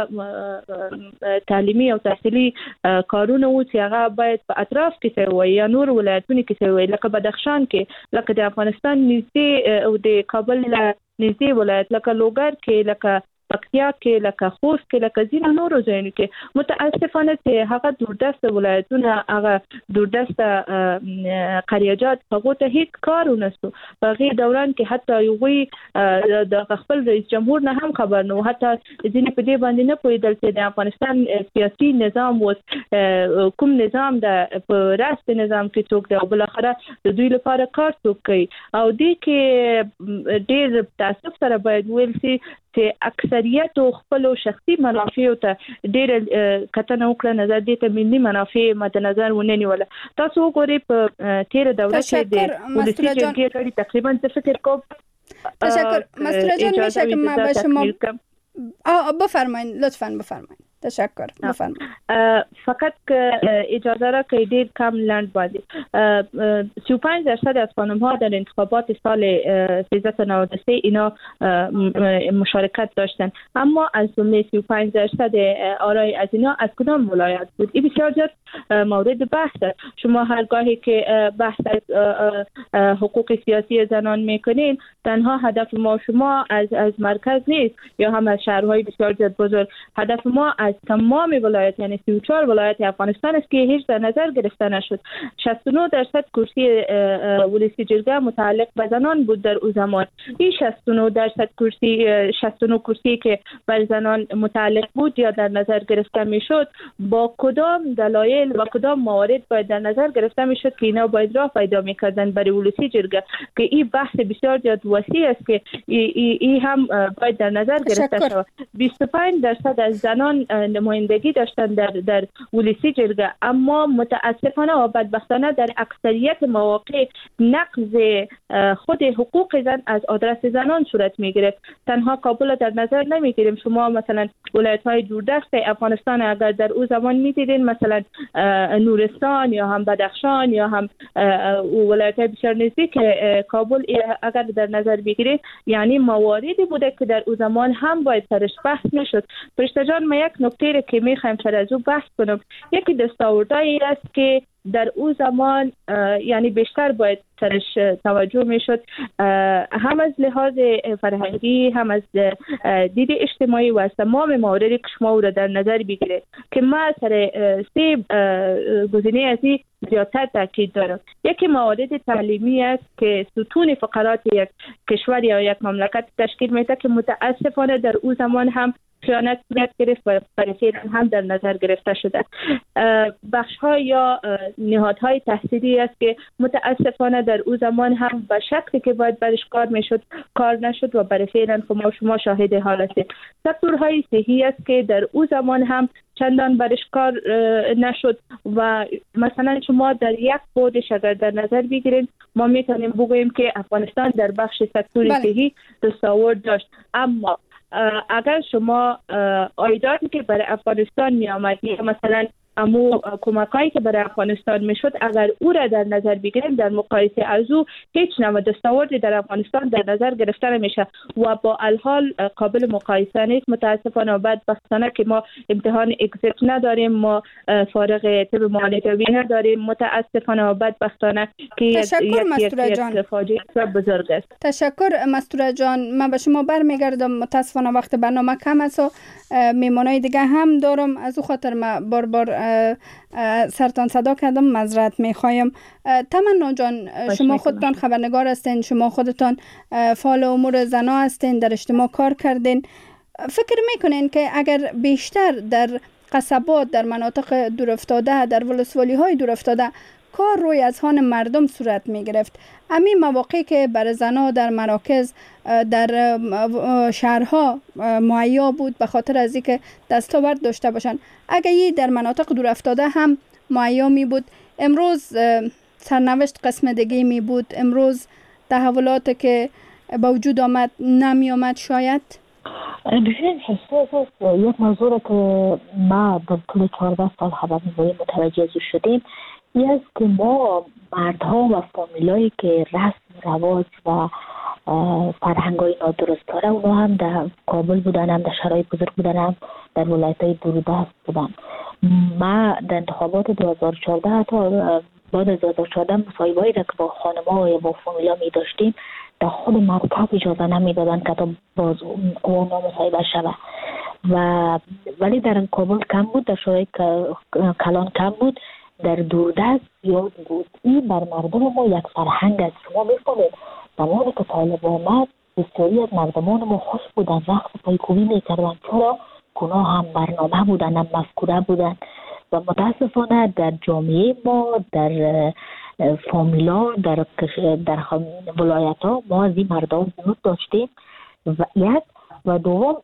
هغه تعلیمي او تحصیلي کارونه وو چې هغه باید په اطراف کې شوی وای یا نور ولایتونو کې شوی وای، لکه بدخشان کې، لکه د افغانستان نږدې او د کابل نږدې ولایت لکه لوګر کې، لکه پکتیا کې، لکه خوست کې، لکه ځینې نورو ځایونو کې. متاسفانه چې هغه دوردست ولایتونه، هغه دوردست قریجات، هغو ته هیڅ کار ونسو. په هغې دوران کې حتی یوی د خپل رئیس جمهور نه هم خبر نه و، حتی ځینې په دې باندې نه پوهېدل چې د افغانستان سیاسي نظام اوس کوم نظام ده، په راست نظام کې څوک دی او بالاخره د دوی لپاره کار څوک کوي. او دې کې ډېر تاسف سره باید ویل شي چې اکثریت خپل شخصي منافع ته ډېر کتنه وکړه، نظر دې ته ملي منافع مد نظر ونه نیوله. تاسو وګورئ په تیر دوره کې د ولسي جرګې غړي تقریبا څه فکر کوم. تشکر مستوره جان، میشه که من به شما بفرمایید، لطفاً بفرمایید. تشکر، بفرمایید. فقط که اجازه را که دیر کم لند باندی سی و پنج درصد از خانم ها در انتخابات سال سیزده و نود و سه اینا مشارکت داشتن، اما از جمله سی و پنج درصد آرای از اینا از کدام ولایت بود؟ این بسیار زیاد مورد بحث است. شما هرگاهی که بحث از حقوق سیاسی زنان میکنین، تنها هدف ما شما از از مرکز نیست یا هم از شهرهای بسیار زیاد بزرگ، هدف ما از از تمام ولایت یعنی سی و چهار ولایت افغانستان است که هیچ در نظر گرفته نشد. شصت و نه درصد کرسی ولسی جرگه متعلق به زنان بود در او زمان. این شصت و نه درصد کرسی شصت و نه کرسی که بر زنان متعلق بود یا در نظر گرفته میشد با کدام دلایل و کدام موارد باید در نظر گرفته میشد که اینا باید راه پیدا میکردن برای ولسی جرگه، که این بحث بسیار زیاد وسیع است که ای, ای, ای هم باید در نظر گرفته شود. بیست و پنج درصد از زنان نمایندگی داشتن در در ولسی جرگه، اما متاسفانه و بدبختانه در اکثریت مواقع نقض خود حقوق زن از آدرس زنان صورت میگرفت. تنها کابل در نظر نمیگیریم، شما مثلا ولایت‌های دوردست افغانستان اگر در او زمان میدیدین، مثلا نورستان یا هم بدخشان یا هم ولایت‌های بسیار نزدیک کابل اگر در نظر بگیرید، یعنی مواردی بوده که در او زمان هم باید سرش بحث میشد. فرشته جان، ما یک نکته که میخوایم سر از او بحث کنم، یکی دستاوردهایی است که در او زمان یعنی بیشتر باید سرش توجه میشد، هم از لحاظ فرهنگی هم از دید اجتماعی و از تمام مواردی که شما او را در نظر بگیرید، که ما سر سه گزینه از این زیادتر تاکید دارم. یکی موارد تعلیمی است که ستون فقرات یک کشور یا یک مملکت تشکیل میده که متاسفانه در او زمان هم خیانت صورت گرفت و برای هم در نظر گرفته شده. بخش ها یا نهادهای تحصیلی است که متاسفانه در او زمان هم به شکلی که باید برش کار میشد کار نشد و برای فعلا ما شما شاهد حال هستید. سکتورهای صحی است که در او زمان هم چندان برش کار نشد و مثلا شما در یک بودش اگر در نظر بگیرید، ما میتونیم بگوییم که افغانستان در بخش سکتور صحی دستاورد داشت، اما اگر شما عایداتی که برای افغانستان می آمد یا مثلا امو کمکایی که برای افغانستان میشد اگر او را در نظر بگیریم، در مقایسه از او هیچ نوع دستاوردی در افغانستان در نظر گرفته نمیشه و با الحال قابل مقایسه نیست. متاسفانه و بدبختانه که ما امتحان اگزیت نداریم، ما فارغ طب معالجوی نداریم، متاسفانه و بدبختانه که یک فاجعه بزرگ است. تشکر مستوره جان. من به شما برمیگردم. متاسفانه وقت برنامه کم است و میمونای دیگه هم دارم، از او خاطر ما بار بار سرتان صدا کردم، معذرت میخوایم. تمنا جان، شما خودتان خبرنگار هستین، شما خودتان فعال امور زنا هستین، در اجتماع کار کردین. فکر میکنین که اگر بیشتر در قصبات، در مناطق دورافتاده، در ولسوالی های دورافتاده کار روی اذهان مردم صورت می گرفت، امی مواقعی که برای زنها در مراکز در شهرها مهیا بود به خاطر از اینکه دستاورد داشته باشند، اگر یه در مناطق دورافتاده هم مهیا می بود، امروز سرنوشت قسم دیگه می بود، امروز تحولاتی که با وجود آمد نمی آمد شاید. ببینید حساس است. یک موضوع که ما در طول چهارده سال خبرنگاری متوجه ازش شدیم این است که ما مردها و فامیلایی که رسم رواج و فرهنگای نادرست داره اونا هم در کابل بودن، هم در شهرهای بزرگ بودن، هم در ولایت‌های دوردست بودن. ما در انتخابات دو هزار و چهارده حتی بعد از دو هزار و چهارده مصاحبه‌ای را که با خانم‌ها یا با فامیلا می داشتیم در خود مرکز اجازه نمیدادن که تا باز اونا مصاحبه شود و ولی در کابل کم بود، در شهرهای کلان کم بود، در دوردست زیاد بود. این بر مردم ما یک فرهنگ است. شما می‌فهمید زمانی که طالب آمد بسیاری از مردمان ما خوش بودن، رقص پایکوبی میکردن، چرا؟ اونا هم برنامه بودن، هم مفکوره بودن و متاسفانه در جامعه ما، در فامیلا، در در ولایت ها ما از این مردم زیاد داشتیم و یک و دوم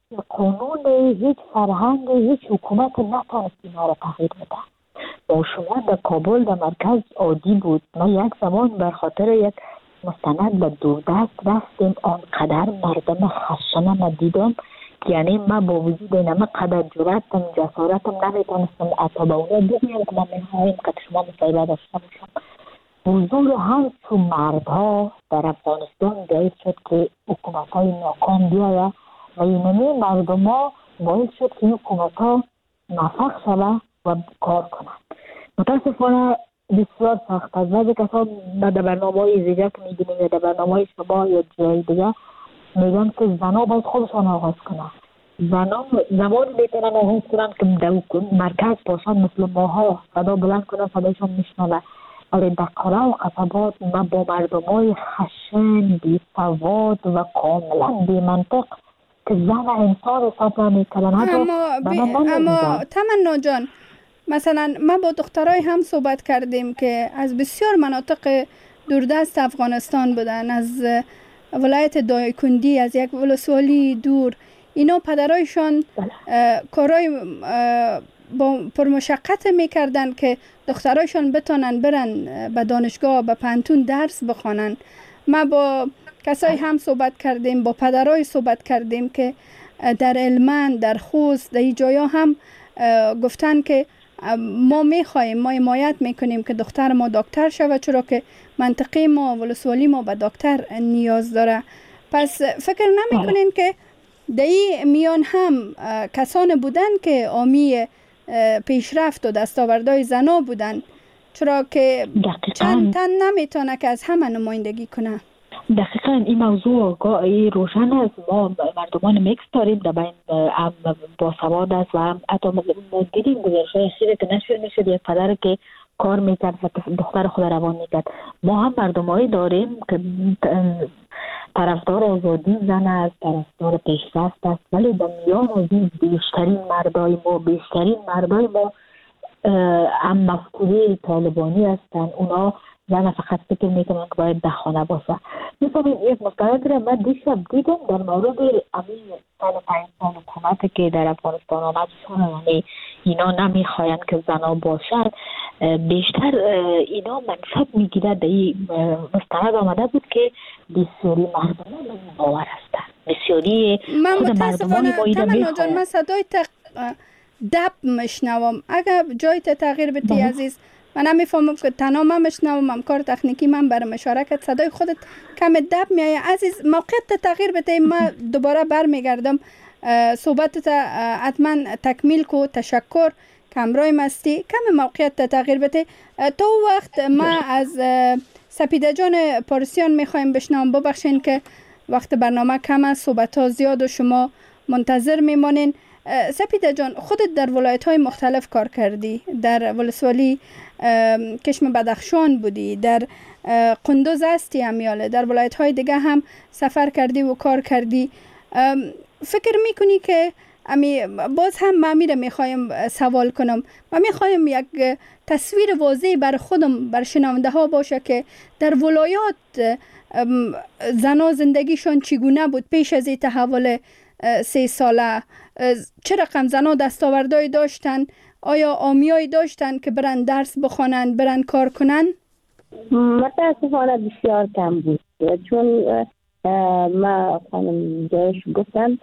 قانون هیچ فرهنگ هیچ حکومت نتونست اینا را تغییر بده. با شما در کابل در مرکز عادی بود. ما یک زمان بر خاطر یک مستند به دوردست رفتیم، آنقدر مردم خشن ما دیدم که یعنی ما با وجود اینم قدر جرأتم جسارتم نمیتونستم حتی به اونها بگویم که ما میخواهیم که شما مصاحبه داشته باشم. حضور هم تو مردها در افغانستان باعث شد که حکومت های ناکام بیاید و اینمی مردم ها باعث شد که حکومت ها موفق شود و کار کنند. متاسفانه بسیار سخت است. بعضی کسا در برنامه های زیجه که میدونیم یا در برنامه های شما یا جای دیگه میگن که زنها باید خودشان آغاز کنند. زنان زمان میتونن آغاز کنن که در مرکز باشن مثل ماها صدا بلند کنن صدایشان میشنوه، ولی در قرى و قصبات ما با مردمای خشن بی سواد و کاملا بی منطق که زن انسان حساب نمیکنن. اما, بی... اما تمنا جان، مثلا ما با دخترای هم صحبت کردیم که از بسیار مناطق دوردست افغانستان بودن، از ولایت دایکندی، از یک ولسوالی دور. اینا پدرایشان کارای با پرمشقت میکردن که دخترایشان بتونن برن به دانشگاه، به پانتون درس بخوانن. ما با کسای هم صحبت کردیم، با پدرای صحبت کردیم که در هلمند، در خوست، در این جایا هم گفتن که ما میخوایم، ما حمایت میکنیم که دختر ما دکتر شود، چرا که منطقه ما، ولسوالی ما به دکتر نیاز داره. پس فکر نمیکنین که در این میان هم کسان بودن که حامی پیشرفت و دستاوردهای زنا بودن، چرا که چند تن نمیتونه که از همه نمایندگی کنه؟ دقیقاً این موضوع گاهی روشن است. ما مردمان میکس داریم، در بین هم با سواد است و هم حتی دیدیم گزارش‌های اخیری که نشر میشد یک پدر که کار میکرد و دختر خود روان میکرد. ما هم مردمایی داریم که طرفدار آزادی زن است، طرفدار پیشرفت است، ولی در میان از این بیشترین مردای ما بیشترین مردای ما هم مفکوره طالبانی هستند. اونا زن فقط فکر میکنن که باید در خانه باشه. مثلا یک مستند را من دیشب دیدم در مورد امین سال پنج سال حکومت که در افغانستان آمد، یعنی اینا نمیخواین که زنا باشن، بیشتر اینا منصب میگیره. در این مستند آمده بود که بسیاری مردمان باور هستن، بسیاری خود مردمان با اینا میخواین. من صدای تق... دب مشنوم، اگر جایت تغییر بتی عزیز. من نمیفهمم که تنها من مشنوم، هم کار تکنیکی من برای مشارکت صدای خودت کم دب میایه. عزیز موقعیت تغییر بده، من دوباره برمیگردم صحبتت حتما تکمیل کو. تشکر کمرای مستی، کم موقعیت تغییر بده. تو وقت ما از سپیده جان پارسیان میخوایم بشنوم. ببخشین که وقت برنامه کم است، صحبت ها زیاد و شما منتظر میمانین. سپیده جان، خودت در ولایت های مختلف کار کردی، در ولسوالی کشم بدخشان بودی، در قندوز هستی همیاله، در ولایت های دیگه هم سفر کردی و کار کردی. فکر میکنی که امی باز هم ما میره میخوایم سوال کنم، ما میخوایم یک تصویر واضح بر خودم، بر شنونده ها باشه که در ولایات زنا زندگیشون چگونه بود پیش از این تحول سه ساله؟ چه رقم زنا دستاوردهایی داشتن؟ آیا آمیایی داشتن که برن درس بخوانن، برن کار کنن؟ متاسفانه بسیار کم بود، چون ما خانم جایش گفتن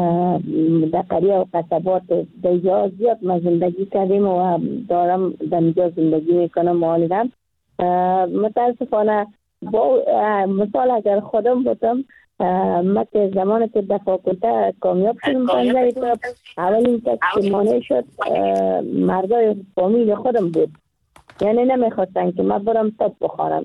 در قریه و قصبات در جا زیاد ما زندگی کردیم و دارم در اینجا زندگی میکنم والدم. متاسفانه با مثال اگر خودم بودم، ما که زمان که در فاکولته کامیاب شدم پنجه تا اولین کس که مانع شد مردای فامیل خودم بود، یعنی نمیخواستن که ما برم طب بخوانم،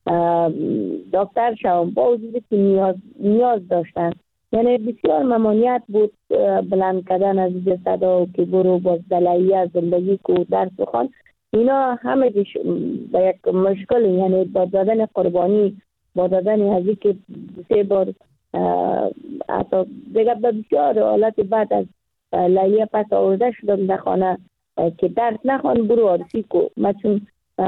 دکتر شوم، با وجودی که نیاز, نیاز داشتن. یعنی بسیار ممانعت بود بلند کردن از جسد که برو باز دلایی زندگی کو درس بخوان. اینا همه با یک مشکل، یعنی با دادن قربانی، با دادن هزی که سه بار حتی دیگه بسیار حالت بعد از لایه پس آورده شدم در خانه که درس نخوان برو عرفی کو. من چون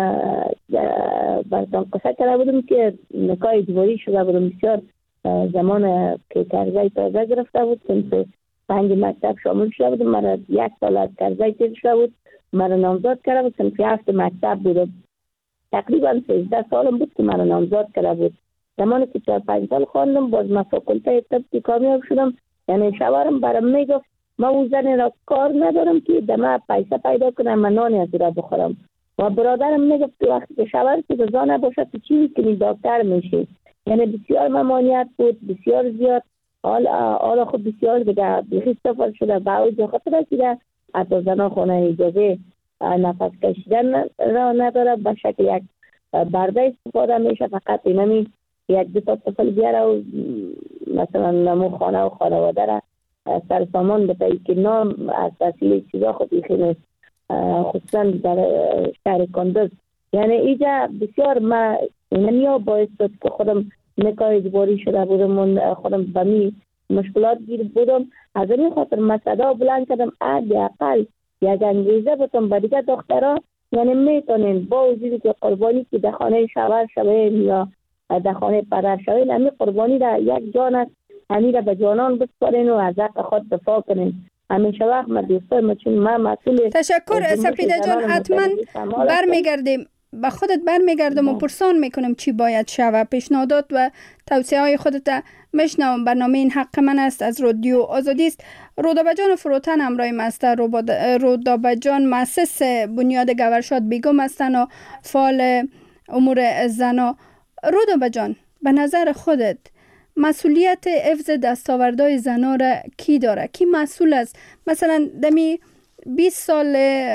براتان قصه کرده بودم که نکاح اجباری شده بودم، بسیار زمان که کرزای تازه گرفته بود، سنف پنج مکتب شامل شده بودم، مرا یک سال از کرزای تیر شده بود، مرا نامزاد کرده بود، سنف هفت مکتب بودم، تقریبا سیزده سالم بود که مرا نامزاد کرده بود. زمانی که چهار پنج سال خواندم باز ما فاکولته طب که کامیاب شدم، یعنی شوهرم برام میگفت ما او زن را کار ندارم که دم پیسه پیدا کنم من نانی از را بخورم، و برادرم میگفت تو وقتی که شوهر که رضا نباشه تو چی میکنی دکتر میشی. یعنی بسیار ممانعت بود، بسیار زیاد. حالا حالا خب بسیار دیگه بیخی سفر شده به اوج خود رسیده، حتی زنان خونه اجازه نفس کشیدن را نداره، به شکل یک برده استفاده میشه، فقط اینمی یک دو تا طفل بیاره و مثلا نمو خانه و خانواده را سرسامان بده که نام از تحصیل چیزا خودی خیلی خصوصا در شهر کندز. یعنی اینجا بسیار ما نمیا باعث شد که خودم نکای اجباری شده بودم و خودم بمی مشکلات گیر بودم. از این خاطر ما صدا بلند کردم حداقل یک انگیزه بتون به دیگه دخترها، یعنی میتونین با وجودی که قربانی که در خانه شوهر شوین یا در خانه پدر شوین، همین قربانی را یک جان است، همین را به جانان بسپارین و از حق خود دفاع کنین. همیشه وقت ما دوستای ما چون ما مسئول. تشکر سپیده جان، حتما برمیگردیم به خودت برمیگردم و پرسان میکنم چی باید شوه. پیشنهادات و توصیه های خودت میشنوم. برنامه این حق من است از رادیو آزادی است. رودابه جان فروتن همراه ما است. رودابه جان مؤسس بنیاد گورشاد بیگم هستند و فعال امور زنا. رودابه جان، به نظر خودت مسئولیت حفظ دستاوردهای زنا را کی داره؟ کی مسئول است؟ مثلا دمی بیست سال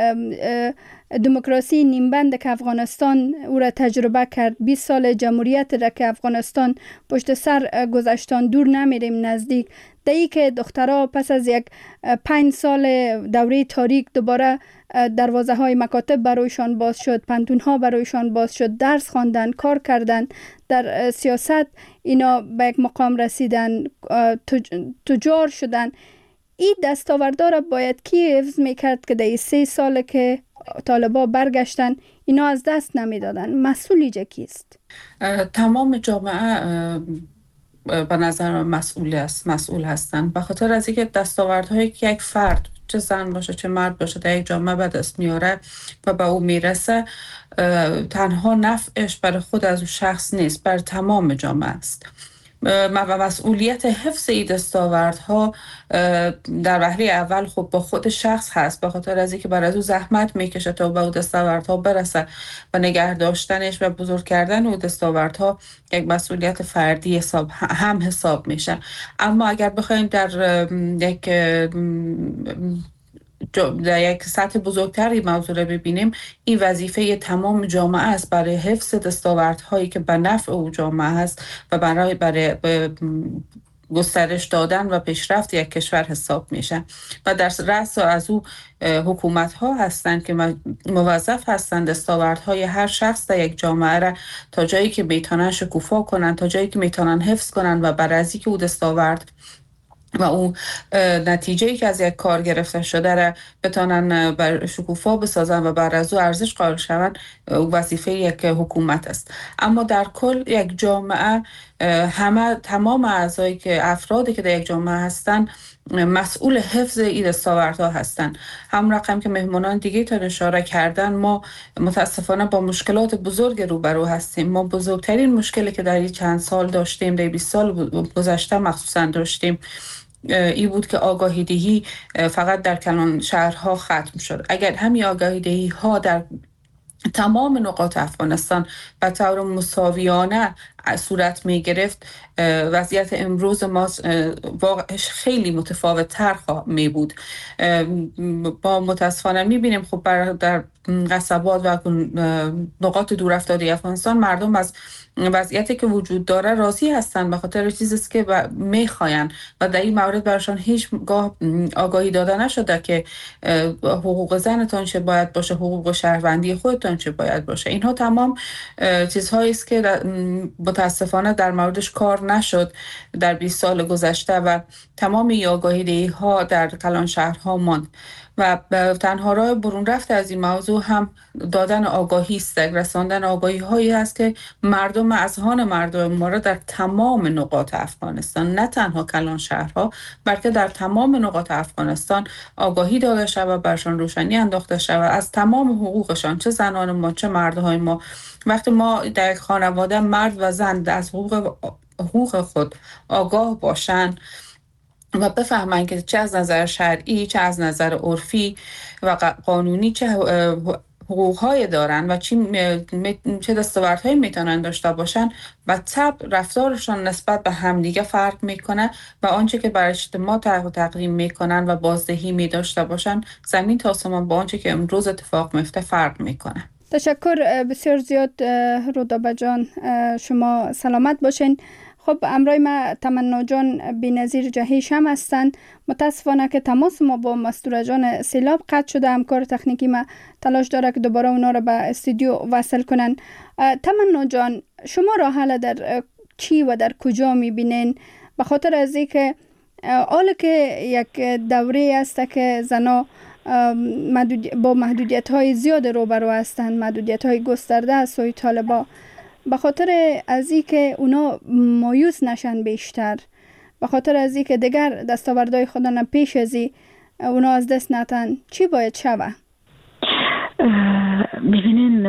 دموکراسی نیمبند که افغانستان او را تجربه کرد، بیست سال جمهوریت را که افغانستان پشت سر گذاشتن، دور نمیریم نزدیک. دایی که دخترها پس از یک پنج سال دوره تاریک دوباره دروازه های مکاتب برایشان باز شد، پنتون ها برایشان باز شد، درس خواندن، کار کردن، در سیاست اینا به یک مقام رسیدن، تجار شدن. این دستاوردها را باید کی حفظ میکرد که در سه سال که طالبا برگشتن اینا از دست نمیدادن؟ مسئولی جا کیست؟ تمام جامعه به نظر مسئول است، مسئول هستند، به خاطر از اینکه دستاوردهایی که یک فرد، چه زن باشه چه مرد باشه، در یک جامعه به دست میاره و به او میرسه، تنها نفعش برای خود از اون شخص نیست، بر تمام جامعه است. و مسئولیت حفظ این دستاوردها در وهله اول خب با خود شخص هست، به خاطر از اینکه برای او زحمت میکشه تا به اون دستاوردها برسه و نگه داشتنش و بزرگ کردن اون دستاوردها یک مسئولیت فردی حساب هم حساب میشه. اما اگر بخوایم در یک در یک سطح بزرگتری موضوع رو ببینیم، این وظیفه تمام جامعه است برای حفظ دستاوردهایی که به نفع او جامعه است و برای برای گسترش دادن و پیشرفت یک کشور حساب میشه. و در رأس از او حکومت ها هستند که موظف هستند دستاوردهای هر شخص در یک جامعه را تا جایی که میتونن شکوفا کنن، تا جایی که میتونن حفظ کنن و بر از اینکه او دستاورد و اون نتیجه‌ای که از یک کار گرفته شده را بتونن بر شکوفا بسازن و بر از او ارزش قائل شوند، وظیفه یک حکومت است. اما در کل یک جامعه، همه تمام اعضایی که افرادی که در یک جامعه هستند مسئول حفظ این دستاوردها هستند. هم رقم که مهمانان دیگه تا اشاره کردن، ما متاسفانه با مشکلات بزرگ روبرو هستیم. ما بزرگترین مشکلی که در این چند سال داشتیم، در بیست سال گذشته مخصوصا داشتیم، این بود که آگاهی دهی فقط در کلان شهرها ختم شد. اگر همین آگاهی دهی ها در تمام نقاط افغانستان به طور مساویانه صورت می گرفت، وضعیت امروز ما واقعش خیلی متفاوت تر می بود. با متاسفانه می بینیم خب در قصبات و نقاط دور افتاده افغانستان مردم از وضعیتی که وجود داره راضی هستند، به خاطر چیزی است که میخواین و در این مورد براشون هیچگاه آگاهی داده نشده که حقوق زنتان چه باید باشه، حقوق شهروندی خودتان چه باید باشه. اینها تمام چیزهایی است که متاسفانه در موردش کار نشد در بیست سال گذشته و تمام این آگاهی دهی ها در کلان شهرها ماند و تنها راه برون رفت از این موضوع هم دادن آگاهی است، رساندن آگاهی هایی هست که مردم، اذهان مردم ما را در تمام نقاط افغانستان، نه تنها کلان شهرها بلکه در تمام نقاط افغانستان آگاهی داده شود، برشان روشنی انداخته شود از تمام حقوقشان، چه زنان ما چه مردهای ما. وقتی ما در خانواده مرد و زن از حقوق حقوق خود آگاه باشن و بفهمن که چه از نظر شرعی چه از نظر عرفی و قانونی چه حقوق‌های دارن و چه دستاوردهایی میتونن داشته باشن و طبع رفتارشان نسبت به همدیگه فرق میکنه و آنچه که برای اجتماع تقدیم میکنن و بازدهی میداشته باشن زمین تا آسمان با آنچه که امروز اتفاق میفته فرق میکنه. تشکر بسیار زیاد رودابه جان، شما سلامت باشین. خب امروز ما تمنا جان بی‌نظیر جهش هم هستند. متاسفانه که تماس ما با مستوره جان سیلاب قطع شده. همکار تکنیکی ما تلاش داره که دوباره اونا رو به استودیو وصل کنن. تمنا جان، شما راه حل در چی و در کجا میبینین؟ به خاطر از اینکه حالا که یک دوره است که زنا محدود با محدودیت های زیاد روبرو هستند، محدودیت های گسترده از سوی طالبا، به خاطر از اینکه اونا مایوس نشن بیشتر، به خاطر از اینکه دیگر دستاوردهای خود را پیش ازی اونا از دست نتن، چی باید شوه؟ میبینین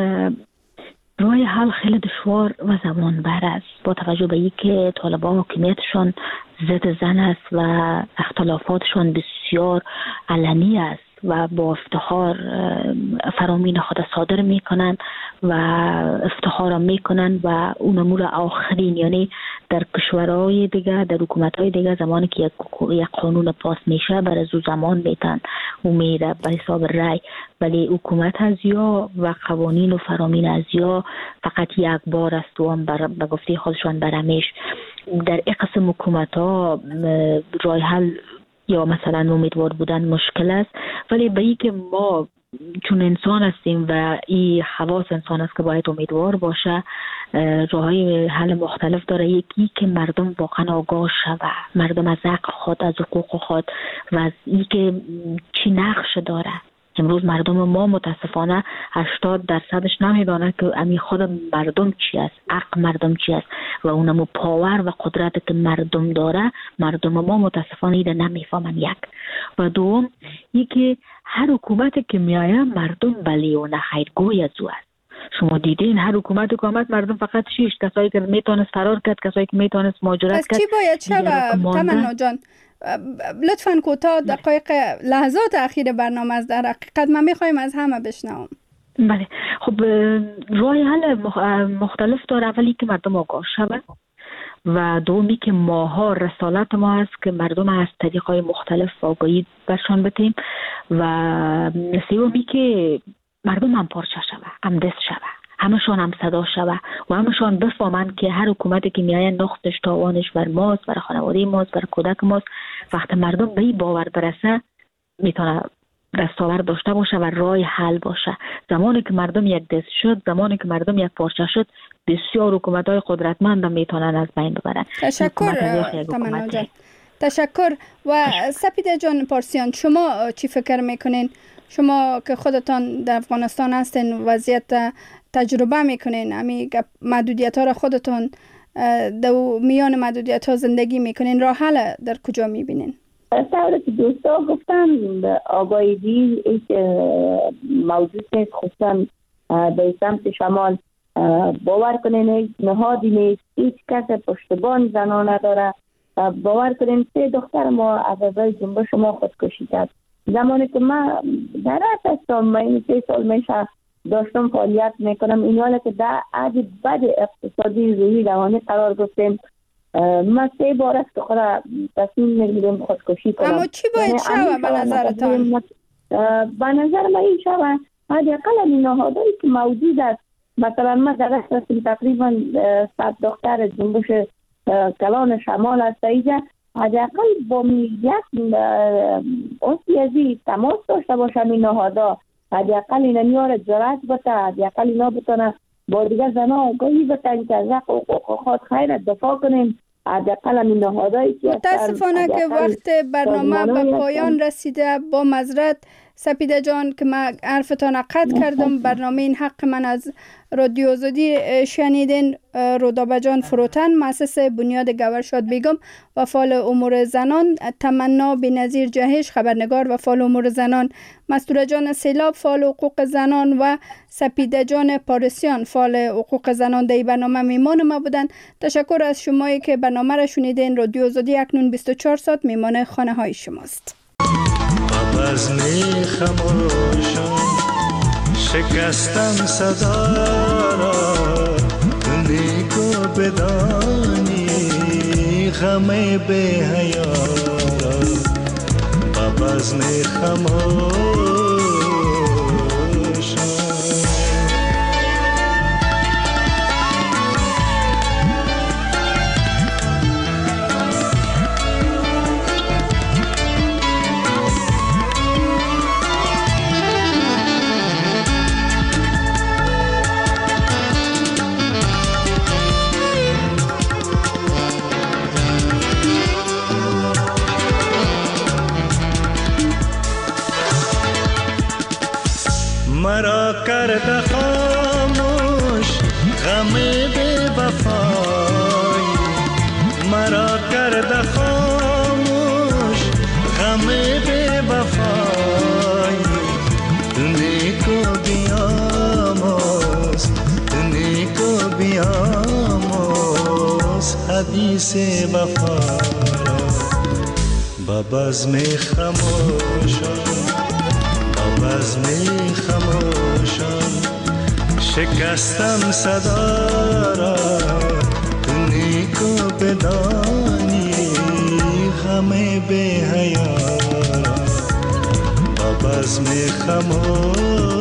راه حل خیلی دشوار و زمان بر است، با توجه به اینکه طالبان حکومتشون ضد زن است و اختلافاتشون بسیار علنی است و با افتخار فرامین خود صادر میکنن و افتخار میکنن و اون امور آخرین، یعنی در کشورهای دیگه، در حکومتهای دیگه زمانی که یک, یک قانون پاس میشه بر از او زمان میتن و میره به حساب رای، ولی حکومت از یا و قوانین و فرامین از یا فقط یک بار است و هم بر به گفته خودشان برمیش. در این قسم حکومت ها رای حل یا مثلا امیدوار بودن مشکل است، ولی به این که ما چون انسان هستیم و این خواص انسان است که باید امیدوار باشه، راههای حل مختلف داره. یکی که مردم واقعا آگاه شوه، مردم از حق خود، از حقوق خود و از این که چی نقش داره. امروز مردم ما متاسفانه هشتاد درصدش نمیدانه که امی خود مردم چی است، حق مردم چی است و اونمو پاور و قدرت که مردم داره مردم ما متاسفانه ایده نمیفهمن. یک و دوم یکی هر حکومت که میایه مردم بلی و نخیر گوی از او است. شما دیدین هر حکومت که آمد مردم فقط شیش کسایی که میتونست فرار کرد، کسایی که میتونست مهاجرت کرد. پس چی باید شوه تمنا جان؟ لطفاً کوتاه دقایق لحظات اخیر برنامه از در حقیقت من میخوایم از همه بشنوم. بله خب راه حل مختلف داره. اولی که مردم آگاه شود و دومی که ماها رسالت ما هست که مردم از طریقای مختلف آگاهی برشان بتیم و سومی که مردم هم پارچه شود، هم دست شود، همشان هم صدا شوه و همشان بفهمند که هر حکومتی که میایه نقطش تاوانش بر ماست، بر خانواده ماست، بر کودک ماست. وقت مردم به این باور برسه میتونه دستاورد داشته باشه و راه حل باشه. زمانی که مردم یک دست شد، زمانی که مردم یک پارچه شد، بسیار حکومت‌های قدرتمند میتونن از بین ببرن. تشکر تمنا جان. تشکر. و سپیده جان پارسیان، شما چی فکر میکنین؟ شما که خودتان در افغانستان هستین، وضعیت تجربه میکنین، امی محدودیت ها را خودتان در میان محدودیت ها زندگی میکنین، راه حل در کجا میبینین؟ طوری که دوستا گفتن آگاهی ایک موجود نیست، خصوصا به سمت شمال باور کنین هیچ نهادی نیست، هیچ کس پشتبان زنان نداره. باور کنین سه دختر ما از ازای جنبش ما خودکشی کرد. زمانی که من در هستم، من این سه سال میشه داشتم فعالیت میکنم، این حالا که در عدی بد اقتصادی روحی روانی قرار گرفتیم، من سه بار است که خود تصمیم میگیرم خودکشی کنم. اما چی باید شوه به نظرتان؟ به نظر من این شوه حداقل این نهادهایی که موجود است. مثلا من در هستم تقریبا صد دختر جنبش کلان شمال است، اینجا حداقل با یک اصلی تماس داشته باشم این نهادها، حداقل اینا نیار جرأت بده، حداقل اینا بتونه با دیگر زنها آگاهی بتن که از حقوق خود خیر دفاع کنیم. حداقل این نهادهایی که متاسفانه که وقت برنامه به پایان رسیده. با معذرت سپیده جان که من حرفتان قطع کردم. برنامه این حق من از رادیو آزادی شنیدین. رودابه جان فروتن، مؤسس بنیاد گورشاد بیگم و فعال امور زنان، تمنا بی‌نظیر جهش خبرنگار و فعال امور زنان، مستوره جان سیلاب فعال حقوق زنان و سپیده جان پارسیان فعال حقوق زنان در برنامه میمان ما بودن. تشکر از شمایی که برنامه را شنیدین. رادیو آزادی اکنون بیست و چهار ساعت میمان خانه های شماست. وزن خموشم شکستم صدا را، نیکو بدانی غم به حیا را. وزن خموشم کرده خاموش غم بی وفایی، مرا کرده خاموش غم بی وفایی. تو نیکو بیاموز، تو نیکو بیاموز حدیث وفا را با بزم خموشان، با بزم خموشان شکستم صدا را. تو نیکو بدانی غم بی حیا را با بزم خموشان.